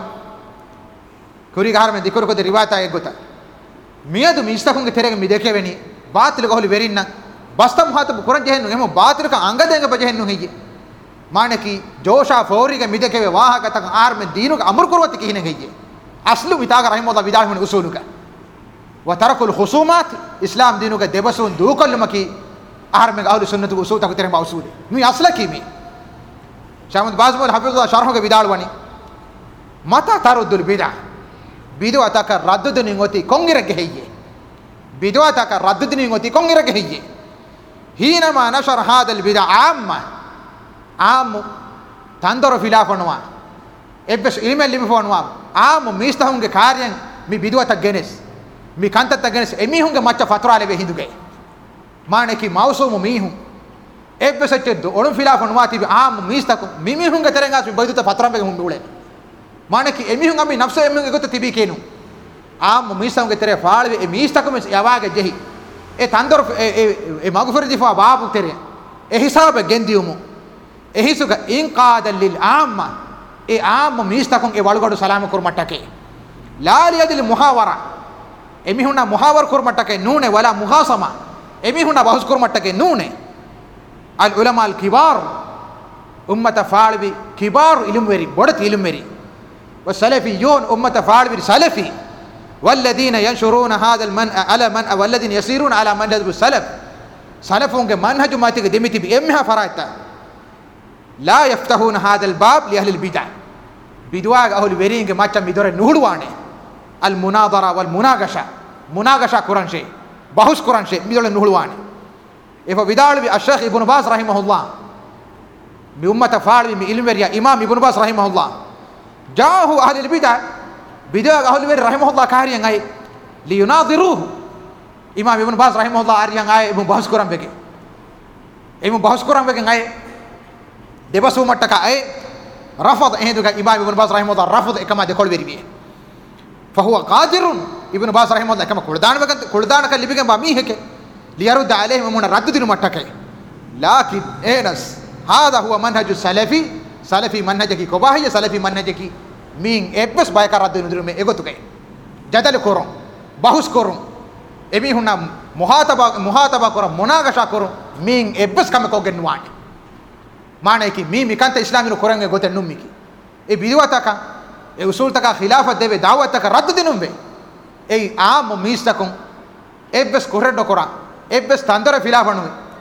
කුරි ගහර මෙ දිකර කොද රිවායතා එගොත මියදු මිස්තකුන්ගේ තෙරෙක මිදකේ වෙනි බාතිල ගහලු වෙරින්න බස්තම් හතබ කුරන් ජෙහෙන්නු එම බාතිලක අංගදෙන්ග බජෙහෙන්නු හිජි මානකි ජෝෂා ෆෝරිගේ මිදකේ වාහකතක ආර්මෙ දීනුක අමර කරවති කිහින හිජි අස්ලු විතාග රහිමහුල්ලාහ විදාල් වෙන උසූලුක වතරකුල් ඛුසූමාත් ඉස්ලාම් දීනුක දෙබසුන් දූකල්මකි ආර්මෙ අහලු සුන්නතු උසූතක තෙරෙම උසූලි මි අස්ලකීමි ශාමද් බාස්වල් හබිබුල්ලාහ ශරහගේ විදාල් වනි මතා තරුදුල් බිදා බිදවතක රද්දුදිනින් ඔති කොංගිරගෙ හයියේ බිදවතක රද්දුදිනින් ඔති කොංගිරගෙ හයියේ හීනමා නෂර හාදල් බිදා ආම් තන්දර ෆිලාෆනවා එබ්බස් ඉල්මෙල් ලිමෆනවා ආම් මිස්තහුන්ගේ කාර්යයන් මි බිදවතක ගෙනස් මි කන්තත ගෙනස් එමිහුන්ගේ මච්ච ෆතරාලෙ වෙහිඳුගේ මානකි මෞසුම මිහුන් එබ්බස් චෙද්ද ඔණු ෆිලාෆනවා තිබි ආම් මිස්තකු මිමිහුන්ගේ තරංගාස් මි බයිදුත ෆතරම්බෙ හුන්දුලේ මානකි එමිහුන් අමි නෆ්ස එමිහුන් එගොත තිබි කේනු ආම් මිස්තහුන්ගේ තරේ ෆාලෙ ඒ මිස්තකු යවාගේ ජෙහි ඒ තන්දර ඒ මග්ෆර දිෆා බාබු තරේ ඒ හිසාබ ගෙන්දියුමු ඒ හිසුක ඉන්කාද ලිල් ආම්ම ඒ ආම් මිස්තකුන් ඒ වලගඩු සලාම කුර්මටකේ ලාලියදිල් මුහාවරා එමිහුන් මුහාවර කුර්මටකේ නූනේ වලා මුහාසමා එමිහුන් බහස් කුර්මටකේ නූනේ අල් උලමා අල් කිබාර් උම්මත ෆාල්වි කිබාර් ඉල්ම් වෙරි බොඩ ඉල්ම් වෙරි والسلفيون أمة فاعل سلفي والذين ينشرون هذا المن على من والذين يسيرون على منهج السلف سلفون کے منهج ما تك دمتي بامها فرايتا لا يفتحون هذا الباب لاهل البدع بدوا اهل الورين کے ماچا مدور نوڑوانے المناظره والمناقشه مناقشه قران شيء بحث قران شيء مدور نوڑوانے اف بدال الشيخ ابن باز رحمه الله بامه فاعل علم يا امام ابن باز رحمه الله جاءه أهل البدع بدع أهل البدع رحمه الله كاريان أي ليناظروه إمام ابن باز رحمه الله أريان أي ابن باز كورام بكي ابن باز كورام بكي أي دبسو متكا أي رفض هندوك إمام ابن باز رحمه الله رفض إكما دخول بيربيه فهو قادر ابن باز رحمه الله كما كردان كاللي بيكم باميه كي ليرد عليهم من رد دين متكا لكن إنس هذا هو منهج السلفي سلفي منهجك كوباهي سلفي منهجك مين ابس بايك رد ندير में एगो तुके जदल करो बाहुस करो एमी हुना मुहातबा करो मुनागशा करो मीन एबस कम को गन्वाने माने की मी मिकांत इस्लामी रो करेंगे गोते नुम्मी की ए बिदवता का ए उसूल तक खिलाफत देवे दावत तक रद्द दिनुम बे ए आम मीस तक एबस कोरेडो करा एबस तंदर खिलाफनु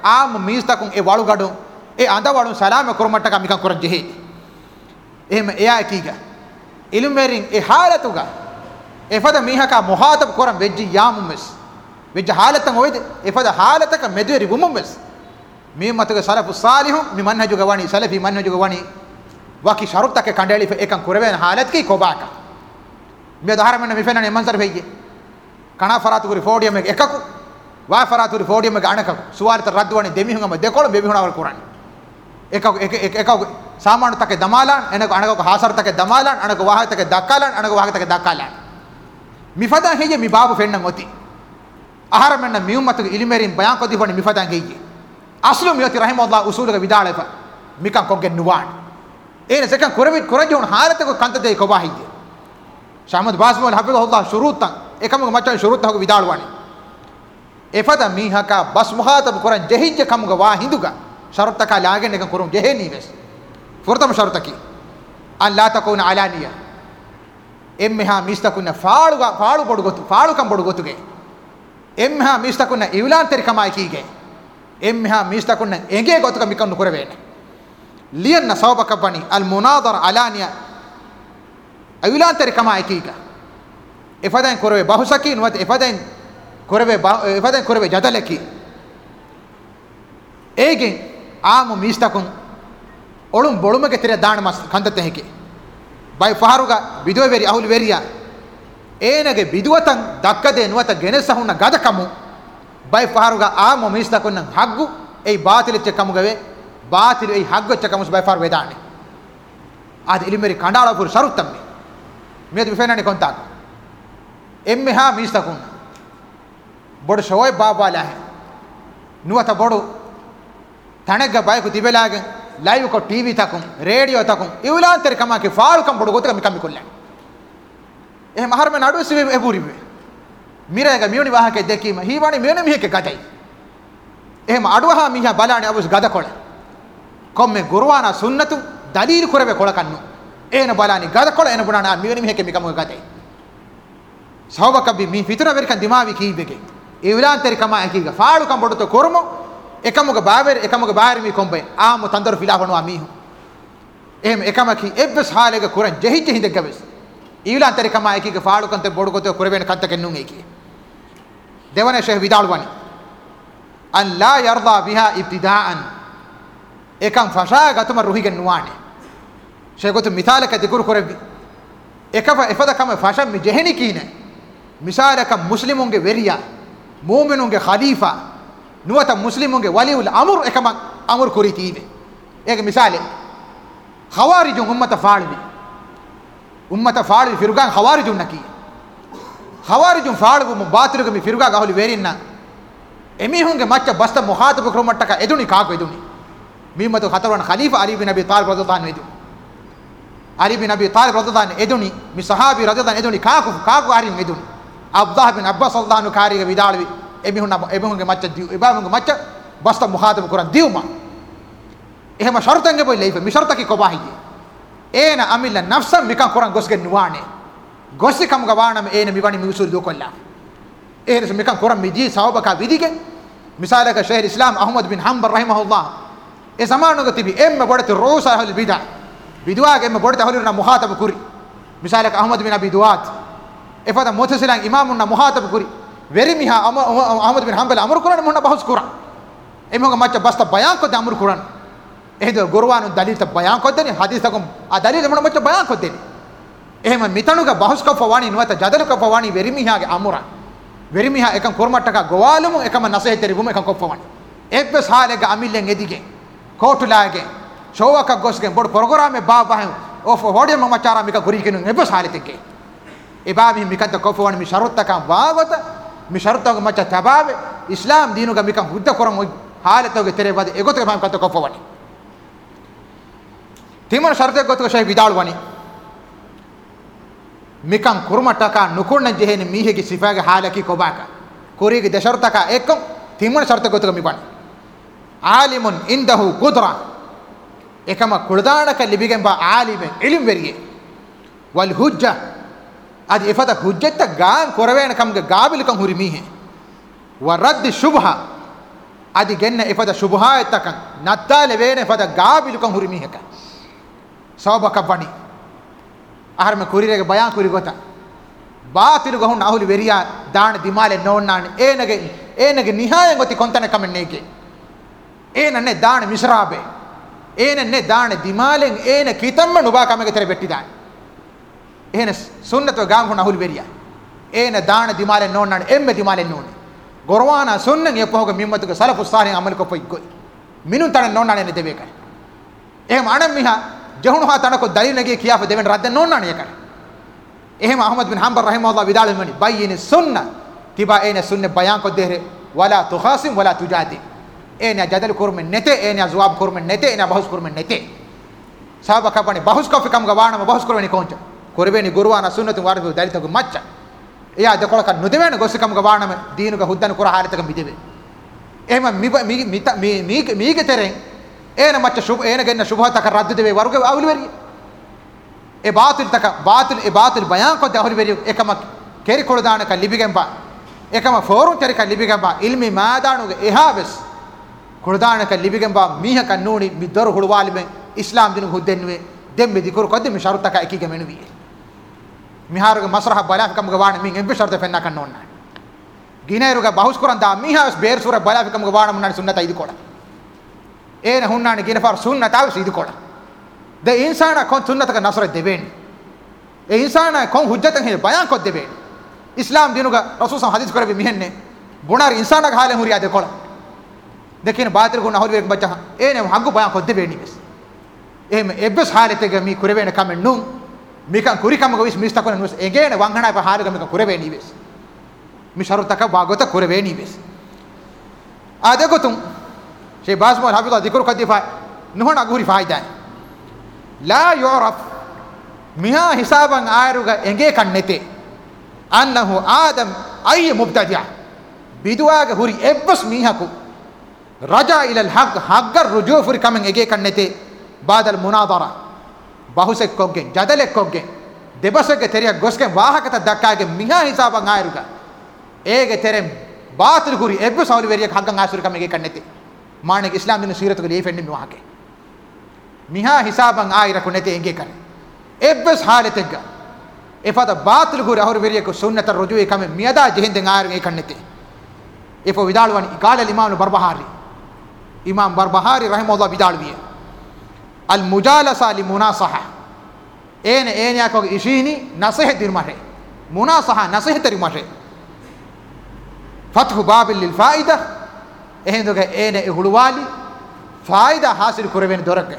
ආම මීස්තකුන් ඒ වලු ගඩු ඒ අඳ වලු සලාම කුරුමට්ටක මිකන් කුරන් ජෙහි එහෙම එයා කීග ඉල්මෙරින් ඒ حالتුග එපද මීහක මුහාතබ කුරන් වෙජ්ජි යාමුමස් වෙජ්ජ حالتන් ඔයද එපද حالتක මෙදෙරි වුමුමස් මේ මතක සලෆු සාලිහු මි මන්හජු ගවණි සලෆි මන්හජු ගවණි වකි ශරුත්තක කණ්ඩේලි එකන් කුරවෙන حالت කී කොබාක මේ ධර්මන මිෆෙනනේ මන්සර් වෙයියේ කනා ෆරාතුරි ෆෝඩියම් එක එකකු වා ෆරාතුරි ෆෝඩියම් එක අනකකු සුවාරිත රද්දවණි දෙමිහුගම දෙකොළ බෙමිහුණවල් කුරානි එකකු සාමාන්‍ය තක දමාලාන් එනක අනකකු හාසර තක දමාලාන් අනක වාහ තක දක්කාලාන් අනක වාහ තක දක්කාලාන් මිෆදා හේයේ මි බාබු ෆෙන්නන් ඔති ආහාර මෙන්න මියුමතුගේ ඉලිමෙරින් බයන් කොදි වණි මිෆදා ගේයේ අස්ලු මියති රහිමහුල්ලාහ උසූලක විදාලෙප මිකන් කොගෙන් නුවාන් එන සකන් කුරවිත් කුරජුන් حالتක කන්තදේ කොබාහියේ ශාමද් බාස්මල් හෆිදහුල්ලාහ ෂුරූතන් එකමග මචන් ෂුරූත් හොග විදාලවණි එපද මීහක බස් මුහාතබ කුරන් ජෙහිජ්ජ කමුග වා හිඳුග ෂරුත්තක ලාගෙන එක කුරුම් ජෙහෙනි වෙස් ෆුර්තම ෂරුතකි අන් ලා තකුන අලානිය එම්මහා මිස්තකුන ෆාළු බොඩු ගොතු ෆාළුකම් බොඩු ගොතුගේ එම්මහා මිස්තකුන ඉව්ලාන්තරි කමයි කීගේ එම්මහා මිස්තකුන එගේ ගොතුක මිකන් නුකර වේනේ ලියන්න සවබක බනි අල් මුනාදර අලානිය ඉව්ලාන්තරි කමයි කීගේ එපදෙන් කරවේ බහුසකී නුවත එපදෙන් කරවේ ජදලකී ඒගෙන් ආමු මිස්තකුන් ඔළුම් බොළුමගේ තිර දාන මස් කන්දත හැකි බයි ෆහරුගා විදුව වෙරි අහුල් වෙරියා ඒනගේ විදුවතන් දක්කදේ නුවත ගෙනසහුන ගදකමු බයි ෆහරුගා ආමු මිස්තකුන් හග්ගු ඒ බාතිලච්ච කමුගවේ බාතිල ඒ හග්ගච්ච කමුස් බයි ෆහරු වේදානේ ආද ඉලිමෙරි කණ්ඩාලා පුර සරුත්තම් මේ විෆෙනනේ කොන්තාක එම්මහා මිස්තකුන් බොඩ ෂෝයි බාබාලා නුවත බොඩු තනග බයිකු තිබෙලාගෙන් ලයිව් කො ටීවී තකුන් රේඩියෝ තකුන් ඉවලාන්තර කමකේ ෆාල්කම් බොඩු ගොතක මිකම් මිකුල්ලන් එහෙම හර්ම නඩු සිවෙ එබුරිවේ මිරේග මියුනි වාහකේ දෙකීම හීවණි මෙන්න මිහක ගතයි එහෙම අඩුවහා මිහා බලානේ අවුස් ගද කොළ කොම්මේ ගුරුවානා සුන්නතු දලීල් කරවේ කොළ කන්නු එන බලානි ගද කොළ එන බුණානා මියුනි මිහක මිකම් ගතයි සවබකබි මි ෆිතර වෙරකන් දිමාවි කීබෙගේ ඉවලාන්තර කම ඇකීග ෆාල්කම් බොඩු තෝ කොරමු එකමුග බාවෙර එකමුග බාහිර මි කොම්බේ ආම තන්දර ෆිලාවනවා මීහු එහෙම එකමකි එබ්බස් හාලෙක කුරන් ජෙහිජ හිඳ ගවස් ඊලාන්තර කම එකීග ෆාලුකන්ත බොඩු ගොත කුරවෙන කන්ත කෙන්නුන් ඒකී දෙවන ෂේහ් විදාල්වනි අන් ලා යර්දා බිහා ඉබ්තිදාअन එකම් ෆෂා ගතම රුහිගෙන් නුවානේ ෂේගොත මිතාලක දිකුරු කරවි එකව එපදකම ෆෂම් මි ජෙහෙනි කීනේ මිසාලක මුස්ලිමුන්ගේ වෙරියා මුමිනුන්ගේ ඛලීෆා නුවත මුස්ලිමුන්ගේ වලිඋල් අමුර් එකම අමුර් කුරි තීවේ ඒක මිසාලේ ඛවාරිජුන් උම්මත ෆාළි ෆිරුගාන් ඛවාරිජුන් නකී ඛවාරිජුන් ෆාළු මුබාතිරුගේ මි ෆිරුගා ගහලි වෙරින්න එමිහුන්ගේ මච්ච බස්ත මුඛාතබ ක්‍රමට්ටක එදුනි කාක එදුනි මීමතු හතරවන ඛලීෆා අලි බින් අබි තාලිබ් රදියල්ලාහු අන්හු එදුනි අලි බින් අබි තාලිබ් රදියල්ලාහු අන්හු එදුනි මි සහාබි රදියල්ලාහු අන්හු එදුනි කාකු ආරින් එදුනි අබ්දුල්ලාහ් බින් අබ්බාස් රදියල්ලාහු අන්හු කාරිගේ විදාලවි එමිහුන්ගේ මච්ච දියු එබාමුගේ මච්ච බස්ත මුඛාතබ කුරන් දියුමා එහෙම ෂර්තංගේ බොයි ලයිෆ මි ෂර්තකි කොබාහියේ ඒන අමිල්ල නෆ්සම් මිකන් කුරන් ගොස්ගෙන් නුවානේ ගොස්සිකම් ගවානම ඒන මිවණි මිසුල් දොකොල්ලා ඒනස මිකන් කුරන් මිජී සවබක විදිගේ මිසාලක ෂේඛ් ඉස්ලාම් අහමද් බින් හම්බල් රහිමහුල්ලාහ ඒ සමානුග තිබි එම්ම බොඩත රෝසා අහල් බිදා විදුවාගේ එම්ම බොඩත අහලුන මුඛාතබ කුරි මිසාලක අහමද් බින් අබි දුවාත් එපද මුතසිලන් ඉමාමුන්න මුඛාතබ කුරි වෙරිමිහා අහමද් බින් හම්බල් අමරු කුරන් මොන්න බහස් කුරන් එමග මච්ච බස්ත බයන් කොද අමරු කුරන් එහෙද ගුරුවානු දලීත බයන් කොද්දනි හදීසකම් ආ දලීත මොන මච්ච බයන් කොද්දනි එහෙම මිතනුග බහස් කෆවානි නුවත ජදල කෆවානි වෙරිමිහාගේ අමුර වෙරිමිහා එකම් කුර්මට්ටක ගෝවාලුමු එකම නසෙහෙතරි බුම එකම් කෆවානි එබ්බස් හාලෙග අමිල්ලෙන් එදිගේ කෝටුලාගේ ෂෝවක ගොස්ගෙන් බොඩ ප්‍රෝග්‍රෑම් එක බාබහන් ඔෆ හොඩිය මම චාරා මික ගුරි කෙනු එබ්බස් හාලෙතෙකේ එබාමි මිකත කෆවානි මි ෂරුත්තක වාවත මි ෂරුත්තක මච්ච තබාවේ ඉස්ලාම් දීනුග මිකම් හුද්ද කරන් හාලතෝගේ තෙරේ වද එගොතක මම කත කෆවානි තිමන ෂර්තයක් ගොතක ෂේ විදාල්වනි මිකන් කුර්මටක නුකුණ ජෙහෙන මීහෙගේ සිෆාගේ හාලකි කොබාක කුරීගේ දශර්තක එක්කම් තිමන ෂර්තයක් ගොතක මිබන් ආලිමුන් ඉන්දහු කුද්රා එකම කුර්දානක ලිබිගෙන් බා ආලිමෙ ඉල්ම් වෙරියේ වල් හුජ්ජා අදි එෆත හුජ්ජත ගාන් කරවේන කම්ගේ ගාබිලකම් හුරි මීහෙ වරද්ද ශුභා adi genna ifada shubhaayatakan nattale veene ifada gaabilukan huri miheka sawbaka bani aharme kurirege bayan kuri gota baatilu gahun ahuli veriya daana dimale nonnane enage nihayen goti kontane kamenneke enanne daana misrabe enanne daana dimalen ene kitamma nuba kamege tere betti daana ehne sunnatu gaam hun ahuli veriya ene daana dimale nonnane emme dimale nonne gorwana sunnan yepoga mimmatuge salafus salih amal ko poigoi minun tan nonnane ne debe kare ehm anam miha jehunu ha tanako dalil nage kiyafa deven radda nonnane yakare ehm ahmad bin hanbal rahimahullah vidal mani bayyin sunna tiba ene sunne bayan ko dehre wala tukhasim wala tujadi ene jadal kurmen nete ene jawab kurmen nete ene bahus kurmen nete sahaba kapani bahus ko fikam gawana bahus kurweni koncha korveni gorwana sunnatu warbu dalitago macca eya de kolaka nudevena gosikam gawanama deenuga huddan kura halitaka mideve ehma mige teren ena macca shub ena genna shubhata ka raddu deve waruge awli veri e batil bayan ko de awli veri ekama keri kolodana ka libigemba ekama forum teri ka libigemba ilmi maadanuge ehabes kolodana ka libigemba miha kannuni midor hulwalime islam dinu huddenwe dembe dikur kodde mi sharuta ka ekige menuwi miharuga masrah balaf kam gawana min embe sharte fenna kan nonna ginairuga bahus kuran da mihas ber sura balaf kam gawana munna sunnata idu koda ena hunnani gina far sunnata aw idu koda de insana kon sunnata ka nasra deben e insana kon hujjatan he bayan ko deben islam dinuga rasul sam hadis kore mihenne bunar insana ka hale huriya de koda dekin baatir guna hol vek bacca ene haggu bayan ko debeni bes em ebbes halete ga mi kurevena kamen nun mikan kuri kam govis mista kono nus egene wanghana pa haruga mikan kureve ni bes mi sharutaka bagota kureve ni bes ade gotum she basmo hafidha dhikru kadifa nuhon aguri faida la yuraf miha hisaban ayruga enge kannete annahu adam ay mubtadi'a biduaga huri ebbas mihaku raja ila al haqq haggar rujuu furi kamen ege kannete badal munadara bahusek koggen jadalek koggen debasege teriya gosken wahakata dakkage miha hisaban ayruga ege terem baatil guri ebbe sawli veriya haggan asur kamege kannete maane islam din siratu ge lefenni wahake miha hisaban ayra kunete enge kan ebbes haletega efada baatil guri ahur veriya ko sunnata rujui kame miada jehenden ayruge kannete efo vidalwani qala imam barbahari rahimahullah vidalwiye al mujalasa li munasaha ene yako ishini nasihat dirmare munasaha nasihat dirmare fathu bab lil faida ehendoge ene hulwali faida hasil kurven dorake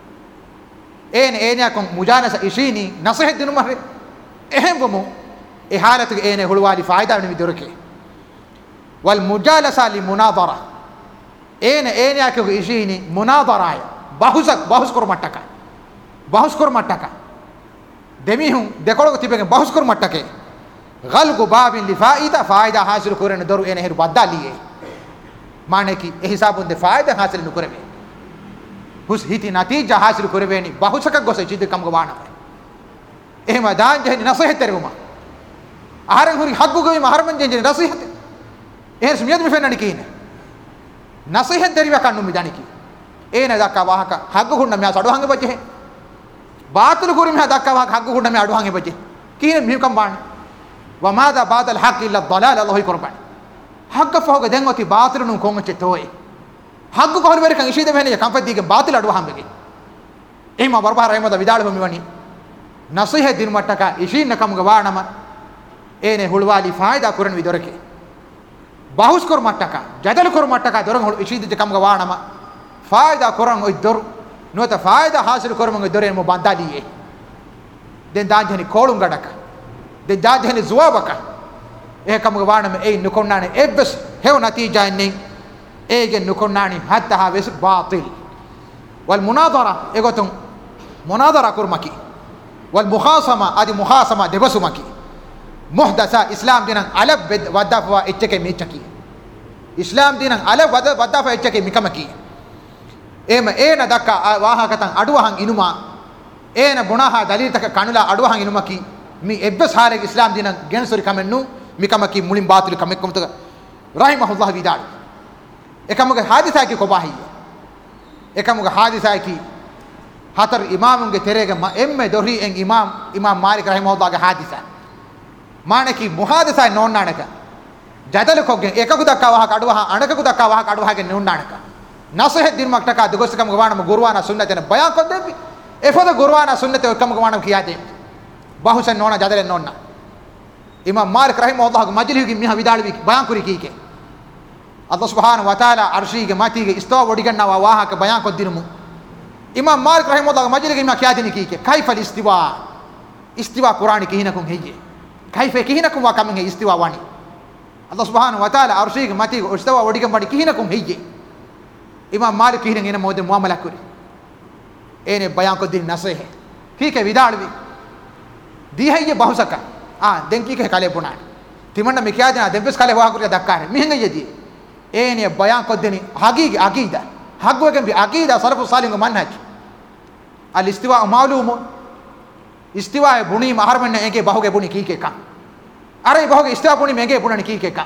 ene yako mujalasa ishini nasihat dirmare ehembomu e halatu ene hulwali faida ni dorake wal mujalasa li munadara ene yako ishini munadara bahus kur mattaka demihun dekolo tibegen bahus kur mattake galgu babin li faida hasil kurene doru ene heru badaliye mane ki e hisabun de faida hasil nukurebe hus hiti natija hasil kurebeni bahusaka gose chid kam gwana ehma dan jehni nasihat teruma aharan huri haggu gowi maharman jehni nasihat ehs miyad me fenani kine nasihat deriwa kannu mi daniki ene dakka wahaka haggu hunna me sadu hange bajje baatil kuri me dakka wahaka haggu hunna me adu hange bajje kine mi kam baan wa madha badal haqq illa dalal allah qurban hagga foga den oti baatil nu konge toy haggu ko hori kan ishide mehne kamfadi ge baatil adu hange ehma barbar rahimada vidal homi wani nasihat din mattaka ishin kam ge waanama ene hulwali faida kuran vidorake bahus kur mattaka jadal kur mattaka dorang hol ishide kam ge waanama faida kurang oi dor nota faida hasil kurang oi dore mo bandaliye den dajani kolum gadaka den dajani zuwabaka e kam gawana e nukonnane ebbes hew natija inni ege nukonnani hatta ha wes batil wal munadara egotum munadara kurmaki wal mukhasama adi mukhasama debasumaki muhdasa islam dinan alab wadafa ichke mechaki islam dinan alab wadafa ichke mikamaki ena dakka wahakatan aduwahan inuma ena bunaha daliltaka kanula aduwahan inumaki mi ebbes hare islam dinan gensori kamennu mikamaki mulim batil kamekkumta rahimahullah vidal එකමුගේ හාදිසාකි කොබාහිය එකමුගේ හාදිසාකි හතර ඉමාමුන්ගේ තෙරේගේ එම්මේ දොරි එන් ඉමාම් මාලික් රහිමහුල්ලාහගේ හාදිසා මානකි මුහාදසා නොන්නානක ජදල කොගෙන් එකකු දක්වා වහ කඩවහ අණකකු දක්වා වහ කඩවහගේ නොන්නානක නසහ දිනමක් ටක දුගස්කම ගවානම ගුරුවාන සුන්නතන බයන් කොද්දෙපි එපද ගුරුවාන සුන්නත එකම ගවානම කියාදේ බහුසන් නොන ජදල නොන්නා ඉමාම් මාලික් රහිමහුල්ලාහගේ මජ්ලිස්ගේ මිහ විදාලවි බයන් කුරි කීකේ අල්ලාහ් සුබ්හානහු වතාලා අර්ශීගේ මාතිගේ ඉස්තව වඩිගන්නවා වාහක බයන් කොද්දිනමු ඉමාම් මාලික් රහිමහුල්ලාහගේ මජ්ලිස්ගේ මිහ කියාදින කීකේ කයිෆල් ඉස්තිවා කුරානි කිහිනකුන් හෙයියේ كيف كهنكم وكمن هي استواء واني الله سبحانه وتعالى أرشيك ماتي استواء وديكم بني كهنكم هي إمام مالك كهنن هنا مود معاملة كوري إنه بيان كدين نسيه كي كبيدار بي دي هي بحوسكا دين كي كالي بنان تمنا مكياجنا دين بس كالي واقولي دكار مين هي دي إنه بيان كدين حقيقي عقيدة حقه كم بي عقيدة صرف الصالح منهج الاستواء معلوم استواء بني مهار من إنك باهوك بني كي كا أري باهوك استواء بني مهنगे بني كي كا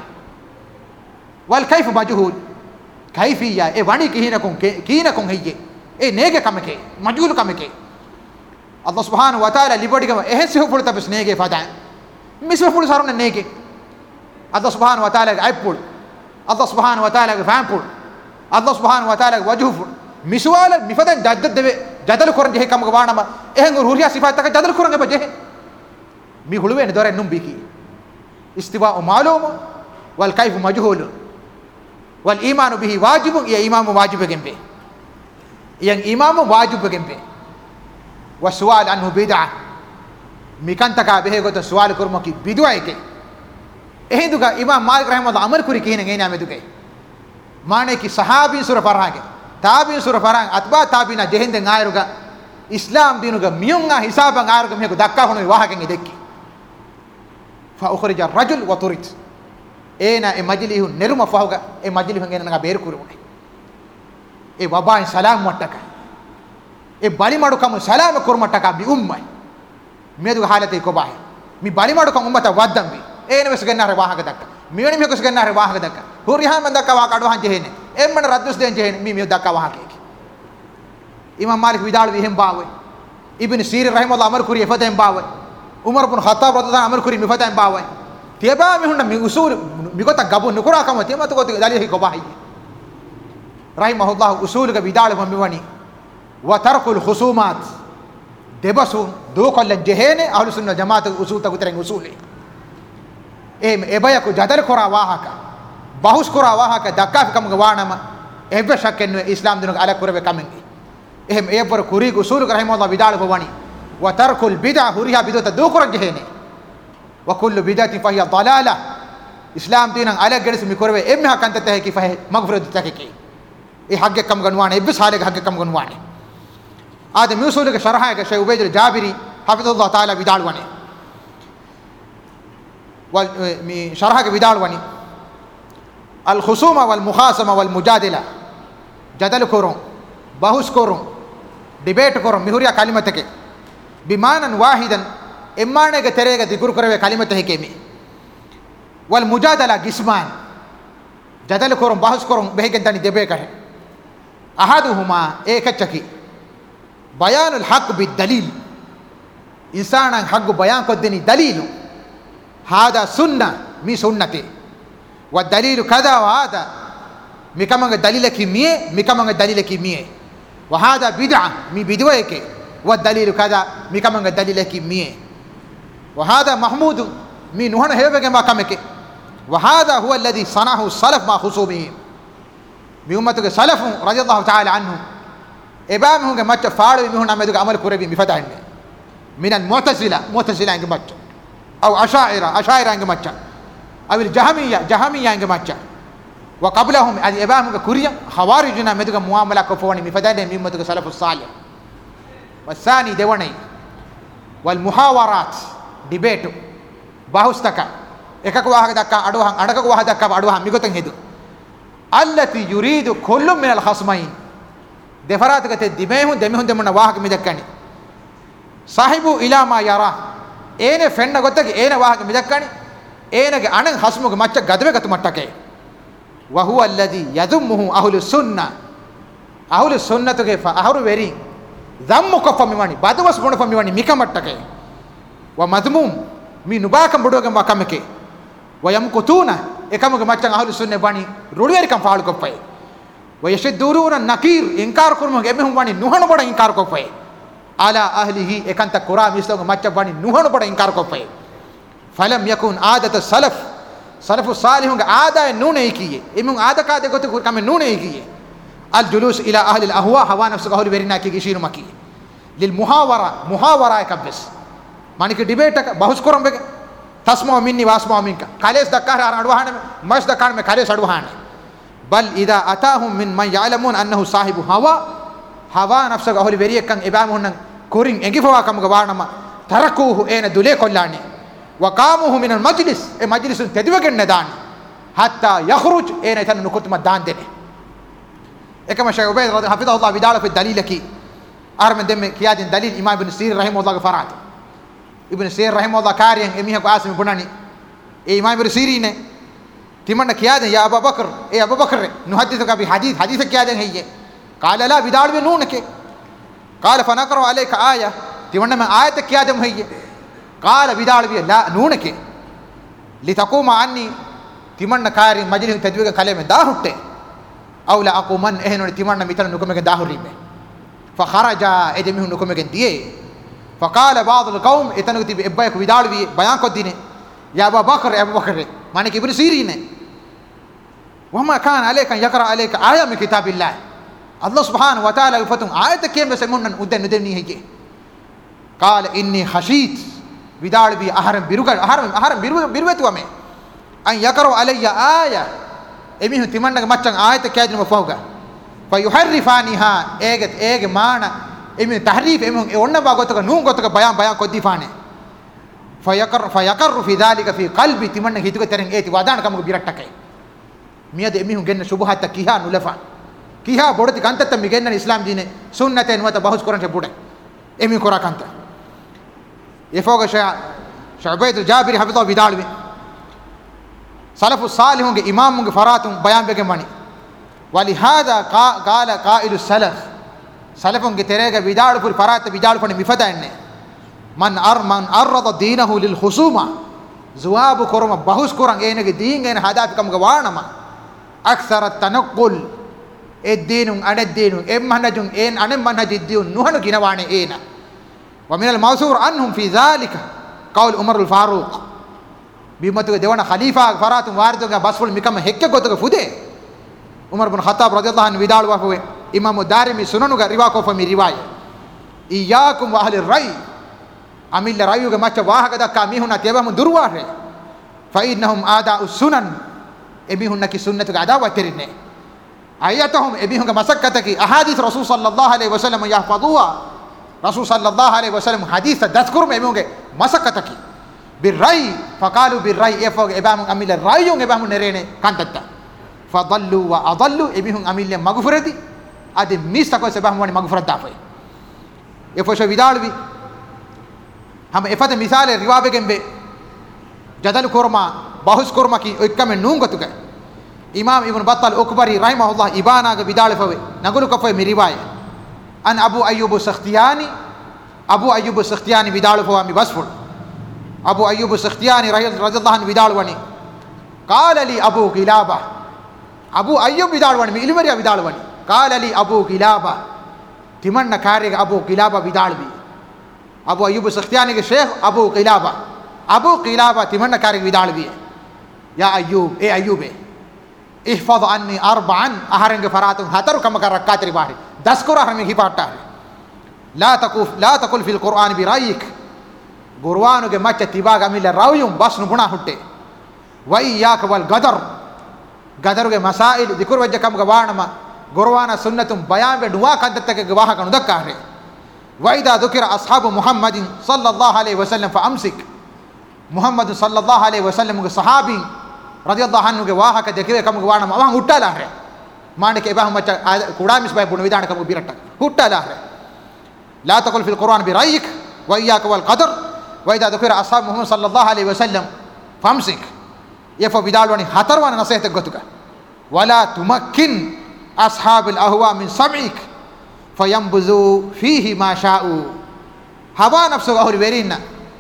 والكيف مجهول كيفية واني كهينكم هي نيجي كمكي مجهول كمكي الله سبحانه وتعالى لبودي كم سه فول تبس نيجي فادا مسه فول صارون نيجي الله سبحانه وتعالى عيبول الله سبحانه وتعالى فامبول الله سبحانه وتعالى وجهفول مسوال مفدن جدل كورن جه كم غوانا ما روحيا صفات تك جدل كورن بجه مي هلوين دور نم بيكي استواء معلوم والكيف مجهول والإيمان به واجب يا إمام واجب جنبه يا إمام واجب جنبه والسؤال عنه بدعة ميكان تكا به قط سؤال كرمو كي بدعة كي دوكا إمام مالك رحمه الله أمر كوري كهين عيني أمي دوكا مانه كي صحابي سورة فرحان tabiin sura farang atba tabiina jehende ngairuga islam dinuga miyunga hisaba ngairuga mehku dakka hono wahaken edekki fa ukhrija ar-rajul wa turit ena e majlihu neruma fahuga e majlihu ngena naga beer kurune e wabain salam wattaka e bali madu kam salam kurmataka bi ummai meduga halate ko bahe mi bali madu kam ummata waddambi ena wesgennare wahaga dakka මියනි මේකස් ගන්නාර වාහක දක්ක හුරිහාම දක්ක වාහ කඩවහන් ජෙහෙනේ එම්මන රද්දුස් දෙන් ජෙහෙනේ මිය දක්ක වාහකේක ඉමාම් මාලික් විදාල් විහෙම් බාවේ ඉබ්න සීරි රහිමහුල්ලාහ අමර කුරි ෆතෙන් බාවේ උමර් ඉබ්න ඛත්තාබ් රදියල්ලාහු අමර කුරි මිෆතෙන් බාවේ තියබා මිහුන්න මි උසූල් මිගත ගබු නුකුරා කම තියමත කොත දලි කො බාහි රහිමහුල්ලාහ උසූල්ක විදාල් වම්බවනි වතරකුල් ඛුසූමාත් දෙබසු දෝකල්ල ජෙහෙනේ අහ්ලු සුන්න ජමාත උසූල් තකුතරෙන් උසූලේ එබයක ජදල් කරා වාහක බහුස් කරා වාහක දක්කාෆ කම ගවානම එබ්බ ශක්කෙන් ඉස්ලාම් දිනක අල කරවේ කමෙන්ගේ එහෙම ඒපර කුරි උසූල් රහිමහුල්ලාහ විදාල බවනි වතරකුල් බිදා හුරිහා බිදත දෝකර ජෙහෙනේ وكل بدعة فهي ضلالة إسلام دين على جلس مكروه إمها كانت تهكي فهي مغفرة تهكي إيه حق كم جنوانه إبس حالك حق كم جنوانه هذا ميوصل لك شرحه كشيء عبيد الجابري حفظه الله تعالى بدال وني شرحه بدال وني الخصومة والمخاصمة والمجادلة جدل كورون بحث كورون ديبيت كورون مهوريا كلمتك بمعنى واحدا إما أنك تريك ذكر كروي كلمته كمي والمجادلة قسمان جدل كورون بحث كورون بهيك تاني ديبيت كره أحدهما إيكتشكي بيان الحق بالدليل إنسان حق بيان كدني دليل هذا سنة مي سنتي والدليل كذا وهذا مكمن دليل كمية مكمن دليل كمية وهذا بدعة مي بدويك والدليل كذا مكمن دليل كمية وهذا محمود مي نهنا هيفك ما كمك وهذا هو الذي صنعه السلف مع خصومهم بأمتك سلف رضي الله تعالى عنهم إبامهم كما تفعلوا بهم نعمدوا عمل كربي بفتحهم من المعتزلة عند ماتش أو أشاعرة عند ماتش أو الجهمية عند ماتش وقبلهم إبامهم كوريا خوارجنا مدوا معاملة كفواني بفتحهم بأمتك سلف الصالح والثاني دواني والمحاورات ديبيتو باهستك එකක වාහක දක්වා අඩුවහන් අඩකක වාහ දක්වා අඩුවහන් මිගතන් හෙදු التي يريد كل من الخصمين දෙෆරාතක තෙ දිමෙහුන් දෙමෙහුන් දෙමන වාහක මිදක්කනි සාහිබු ඉලා මා යරා ඒනේ ෆෙන්න ගොතක ඒනේ වාහක මිදක්කනි ඒනගේ අණන් හස්මුගේ මච්ච ගදවේ ගතු මට්ටකේ وهو الذي يذمه أهل السنة أهل السنة كيف أهل ورين ذم كفم ماني بدوس بون فم ماني ميكمتك ومذموم مي نباكم بدوكم باكمك ويمكتون එකමක මච්චන් අහලු සුන්නේ බණි රුඩියරිකම් ෆාලු කොප්පයි ويشدون النكير انكار كرم එමෙහුම් බණි නුහණ බඩ ඉන්කාර කොප්පයි على اهله එකන්ත කුරා මිස්ලෝග මච්ච බණි නුහණ බඩ ඉන්කාර කොප්පයි فلم يكن عادة السلف سلف الصالحون عادة نونه كيه එමුන් ආදකා දෙගොත කම නුනේ كيه الجلوس الى اهل الاهواء هوا نفس اهل වෙරිනා කී شيء مكي للمحاورة محاورة كبس مانك ඩිබේට් එක බහුස් කරම් එක تسمع مني واسمع منك خالص دكار اڑوهان مش دكار میں خالص اڑوهان بل اذا اتاهم من يعلمون انه صاحب هوا نفس اهل වෙරියකන් එබෑම හොන්නන් කුරින් එඟිෆවා කමක වානම تركوه اين දුලේ කොල්ලානි وقاموه من المجلس اي مجلس تدوگن ندان حتى يخرج اين تن نكتم دان دنه එකම ෂේඛ් උබයිද් රදි හෆිදහුල්ලාහ් විදාල في الدليل كي ارمن دم كيادن دليل امام ابن سيرين رحمه الله فرات ابن سيرين رحمه الله كارين اميه کو عاصم بناني اي امام ابن سيرين نے تمنا كيادن يا ابو بكر اي ابو بكر نحدثك بحديث كيادن هي قال لا بدال بنونك قال فنقرأ عليك آية تمنا من آية كيادن هي قال بدال لا نونك لتقوم عني تمنا كارين مجلس تدويق كلمه داهته او لا اقومن اهن تمنا مثل نكمك داهريمه فخرج ادمه نكمك ديه فقال بعض القوم اتنقتي باباك بدالوي بيان قدينه يا ابو بكر مانك ابن سيرين وما كان عليك ان يقرا عليك ايه من كتاب الله الله سبحانه وتعالى يفتن ايه كيف بسمون ودن ندني هيك قال اني خشيت بدالوي احرم بيروتومه ان يقرا علي ايه امي تمنك مچن ايه كيدن مفوغا فيحرفانها ايگ مانا එමෙ තහරීෆ් එමෙ ඔන්න බගතක නූ ගතක බයම් කොද්දිෆානේ فيقر في ذلك في قلبي تمنى හිතුක තරෙන් ඒති වදාන කමක බිරට්ටකයි මියද එමිහුන් ගෙන්න සුබහත් කිහා නුලෆා කිහා බොඩති කන්තත් මි ගෙන්න ඉස්ලාම් දීනේ සුන්නතෙන් වත බහුස් කරන්ට පුඩ එමි කොරා කන්ත එෆෝග ශඋබයිද් ජාබිරි හෆිදහු විදාල්වි සලෆු සාලිහුන්ගේ ඉමාමුන්ගේ ෆරාතුන් බයම් බෙගෙ මනි ولهذا قال قائل السلف سلفون كتيرega විදාළු පුරි පරාත විදාළු පණ මිෆදන්නේ من أرض دينه للخصومة زواب كرم بحث كرم إنك دين إن هذا كم جوانما أكثر التنقل الدين عن الدين إم منهج إن عن منهج الدين نحن كنوان إن ومن الموثور عنهم في ذلك قول عمر الفاروق بيمتو ديوانا خليفة فرات واردوغا بسفل مكام هكا قوتوغا فوده عمر بن خطاب رضي الله عنه ودال وفوه امام الدارمي سننوغا رواكو فمي رواية إياكم وأهل الرأي أميل رأيوغا مچا واحقا دا كاميهنا تيبهم درواره فإنهم آداء السنن إبيهن كي سنة عداوة ترنه آياتهم إبيهن مسكتك أحاديث رسول صلى الله عليه وسلم يحفظوها رسول صلى الله عليه وسلم حديث تذكرهم إبيهن مسكتك بالرأي فقالوا بالرأي إفوغ إباهم أميل الرأيون إباهم نرينه كانتتا فضلوا وأضلوا إبيهن أميل مغفرتي أدي ميستكو سباهم واني مغفرت دافع إفوش ودالوي हम इफत मिसाल रिवाबे के जदल कुरमा बहुस कुरमा की एक में नूंग तो के इमाम इब्न बत्तल उकबरी रहमहुल्लाह इबाना के बिदाल फवे नगुल कफे मेरी रिवाय अन अबू अय्यूब सख्तियानी बिदाल फवा मी बसफुल अबू अय्यूब सख्तियानी रज़ियल्लाहु अन्हु बिदाल वनी قال لي ابو قلابه ابو ايوب बिदाल वनी मी इलमरिया बिदाल वनी قال لي ابو قلابه तिमन कार्य अबू قلابه बिदाल भी अबू अय्यूब सख्तियानी के शेख अबू क़िलाबा तिमन्ना कारी विदाल भी है या अय्यूब ए अय्यूबे इहफ़ज़ अन्नी अर्बअन आहरंगे फरातुन हतर कम कर रखा तेरी बारी 10 को हमें ही पाटा है ला तकुल फिल कुरान बिराइक गुरवानु के मच्च तिबागा मिल राउयुम बस नुबुना हुट्टे वई याक वल गदर के मसाइल दिकुर वजह कम गवानमा गुरवाना सुन्नतुम बयान पे दुआ कंदत के गवाह का नुदक्का है وإذا ذكر أصحاب محمد صلى الله عليه وسلم فأمسك محمد صلى الله عليه وسلم के صحابी رضي الله عنه के वाह का देखे कम गवाना वहां उठा ला है माने के बाह मचा कुड़ा मिस भाई बुनविदान कम बिरट उठा ला है لا تقل في القرآن برأيك وإياك والقدر وإذا ذكر أصحاب محمد صلى الله عليه وسلم فأمسك يفو بدال وني هتر وانا نصيحتك قتك ولا تمكن أصحاب الأهواء من سمعك فينبذوا فيه ما شاءوا هوا نفسه أهل ويرينا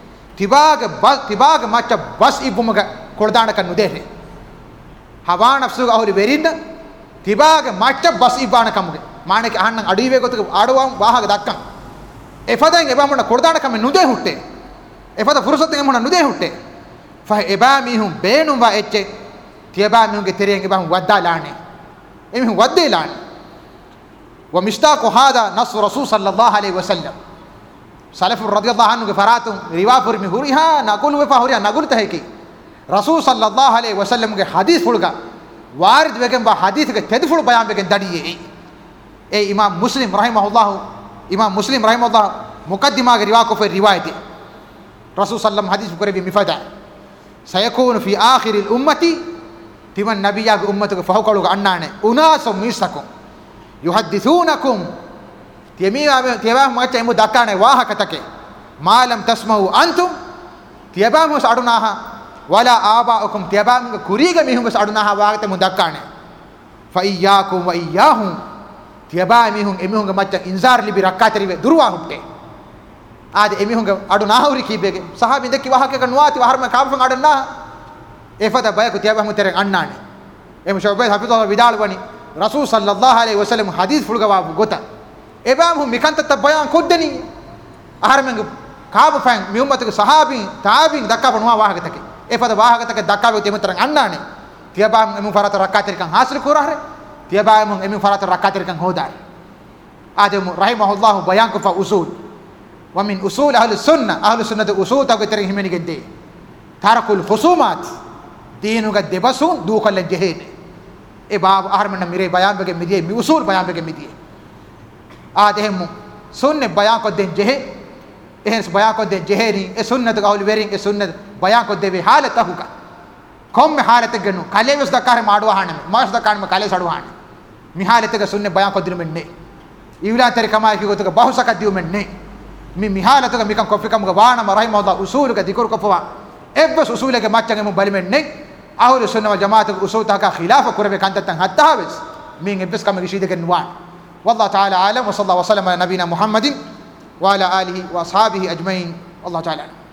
تباغ ما بس إبومك كردانا كنوديه هوا نفسه أهل ويرينا تباغ ما بس إبانا كمك معنى كأن أديوه كتك أدوام واها كداكم إفادين إبامنا كردانا كم نوديه هوته إفادا فرصة إبامنا نوديه هوته فإبامهم بينهم وإتش تيبامهم كتيرين إبام ودا لانه إبام ودا لانه ومشتاق هذا نص رسول صلى الله عليه وسلم سلف رضي الله عنه فراتهم رواية مهورها نقول وفهورها نقول تهيكي رسول صلى الله عليه وسلم के حديث फुलगा वारिद बेगम बा हदीस के तदफुल बयान बेगम दड़िए ए इमाम मुस्लिम रहमहुल्लाह मुकद्दिमा के रिवायत को फिर रिवायत रसूल सल्लल्लाहु हदीस करे भी मिफदा सयकून फी आखिर अल उम्मती तिमन नबिया के उम्मत के फहकलु अन्नाने उनास मिसकुम युहद्दिथूनकुम तियबा मचे मु दक्काने वाह कतके मालम तस्मउ अंतुम तियबा मु साडुनाहा वला आबाउकुम तियबा मु कुरीग मिहुं साडुनाहा वागते मु दक्काने फइयाकुम व इयाहुम तियबा मिहुं एमिहुं मचे इंजार लिबि रक्कातरि दुरवा हुट्टे आदि एमिहुं अडुनाहुरि कीबेगे सहाबी देखि वाह के कनुआति वाहर में काबफं अडना एफदा बयकु तियबा मु तेरे अन्नाने एम शोबे हफिजुल्लाह विदाल बनी रसूल सल्लल्लाहु अलैहि वसल्लम हदीस फुलगा गोता एबाम हम मिकंत तब बयान खुदनी आहर में काब फैंग मिउम्मत के सहाबी ताबी दक्का बनवा वाहग तक एफद वाहग तक दक्का वे तेमतर अन्नाने तियबाम एमु फरात रकातिर kan हासिल कुरा है तियबाम एमु फरात रकातिर kan होदा आदम रहमहुल्लाह बयान को उसूल व मिन उसूल अहल सुन्नत उसूल तक तेरे हिमेनी गदे तारकुल खुसूमात दीनु का देबसु दूखल जहेद ए बाब आहर में मेरे बयान बगे मिदिए मी उसूल बयान बगे मिदिए आदेम सुन्ने बयान को दें जहे ehens baya ko de jeheri e sunnat gaul werin e sunnat baya ko de halata huka komme halata genu kale us da kar maduwa hanne mas da kan me kale sadu hanne mi halata ga sunne baya ko dir menne ivla tari kama ki gotu ga bahusa ka diu menne mi halata ga mi kan kofi kam ga wana marai mawda usul ga dikur ko fa ebbas usul ga macca mu bali menne ahlu sunna wal jamaat usul ta ka khilaf kurbe kan tan hatta habis min ebbas kam gi shide gen wan والله تعالى عالم وصلى الله وسلم على نبينا محمد وعلى آله وأصحابه أجمعين والله تعالى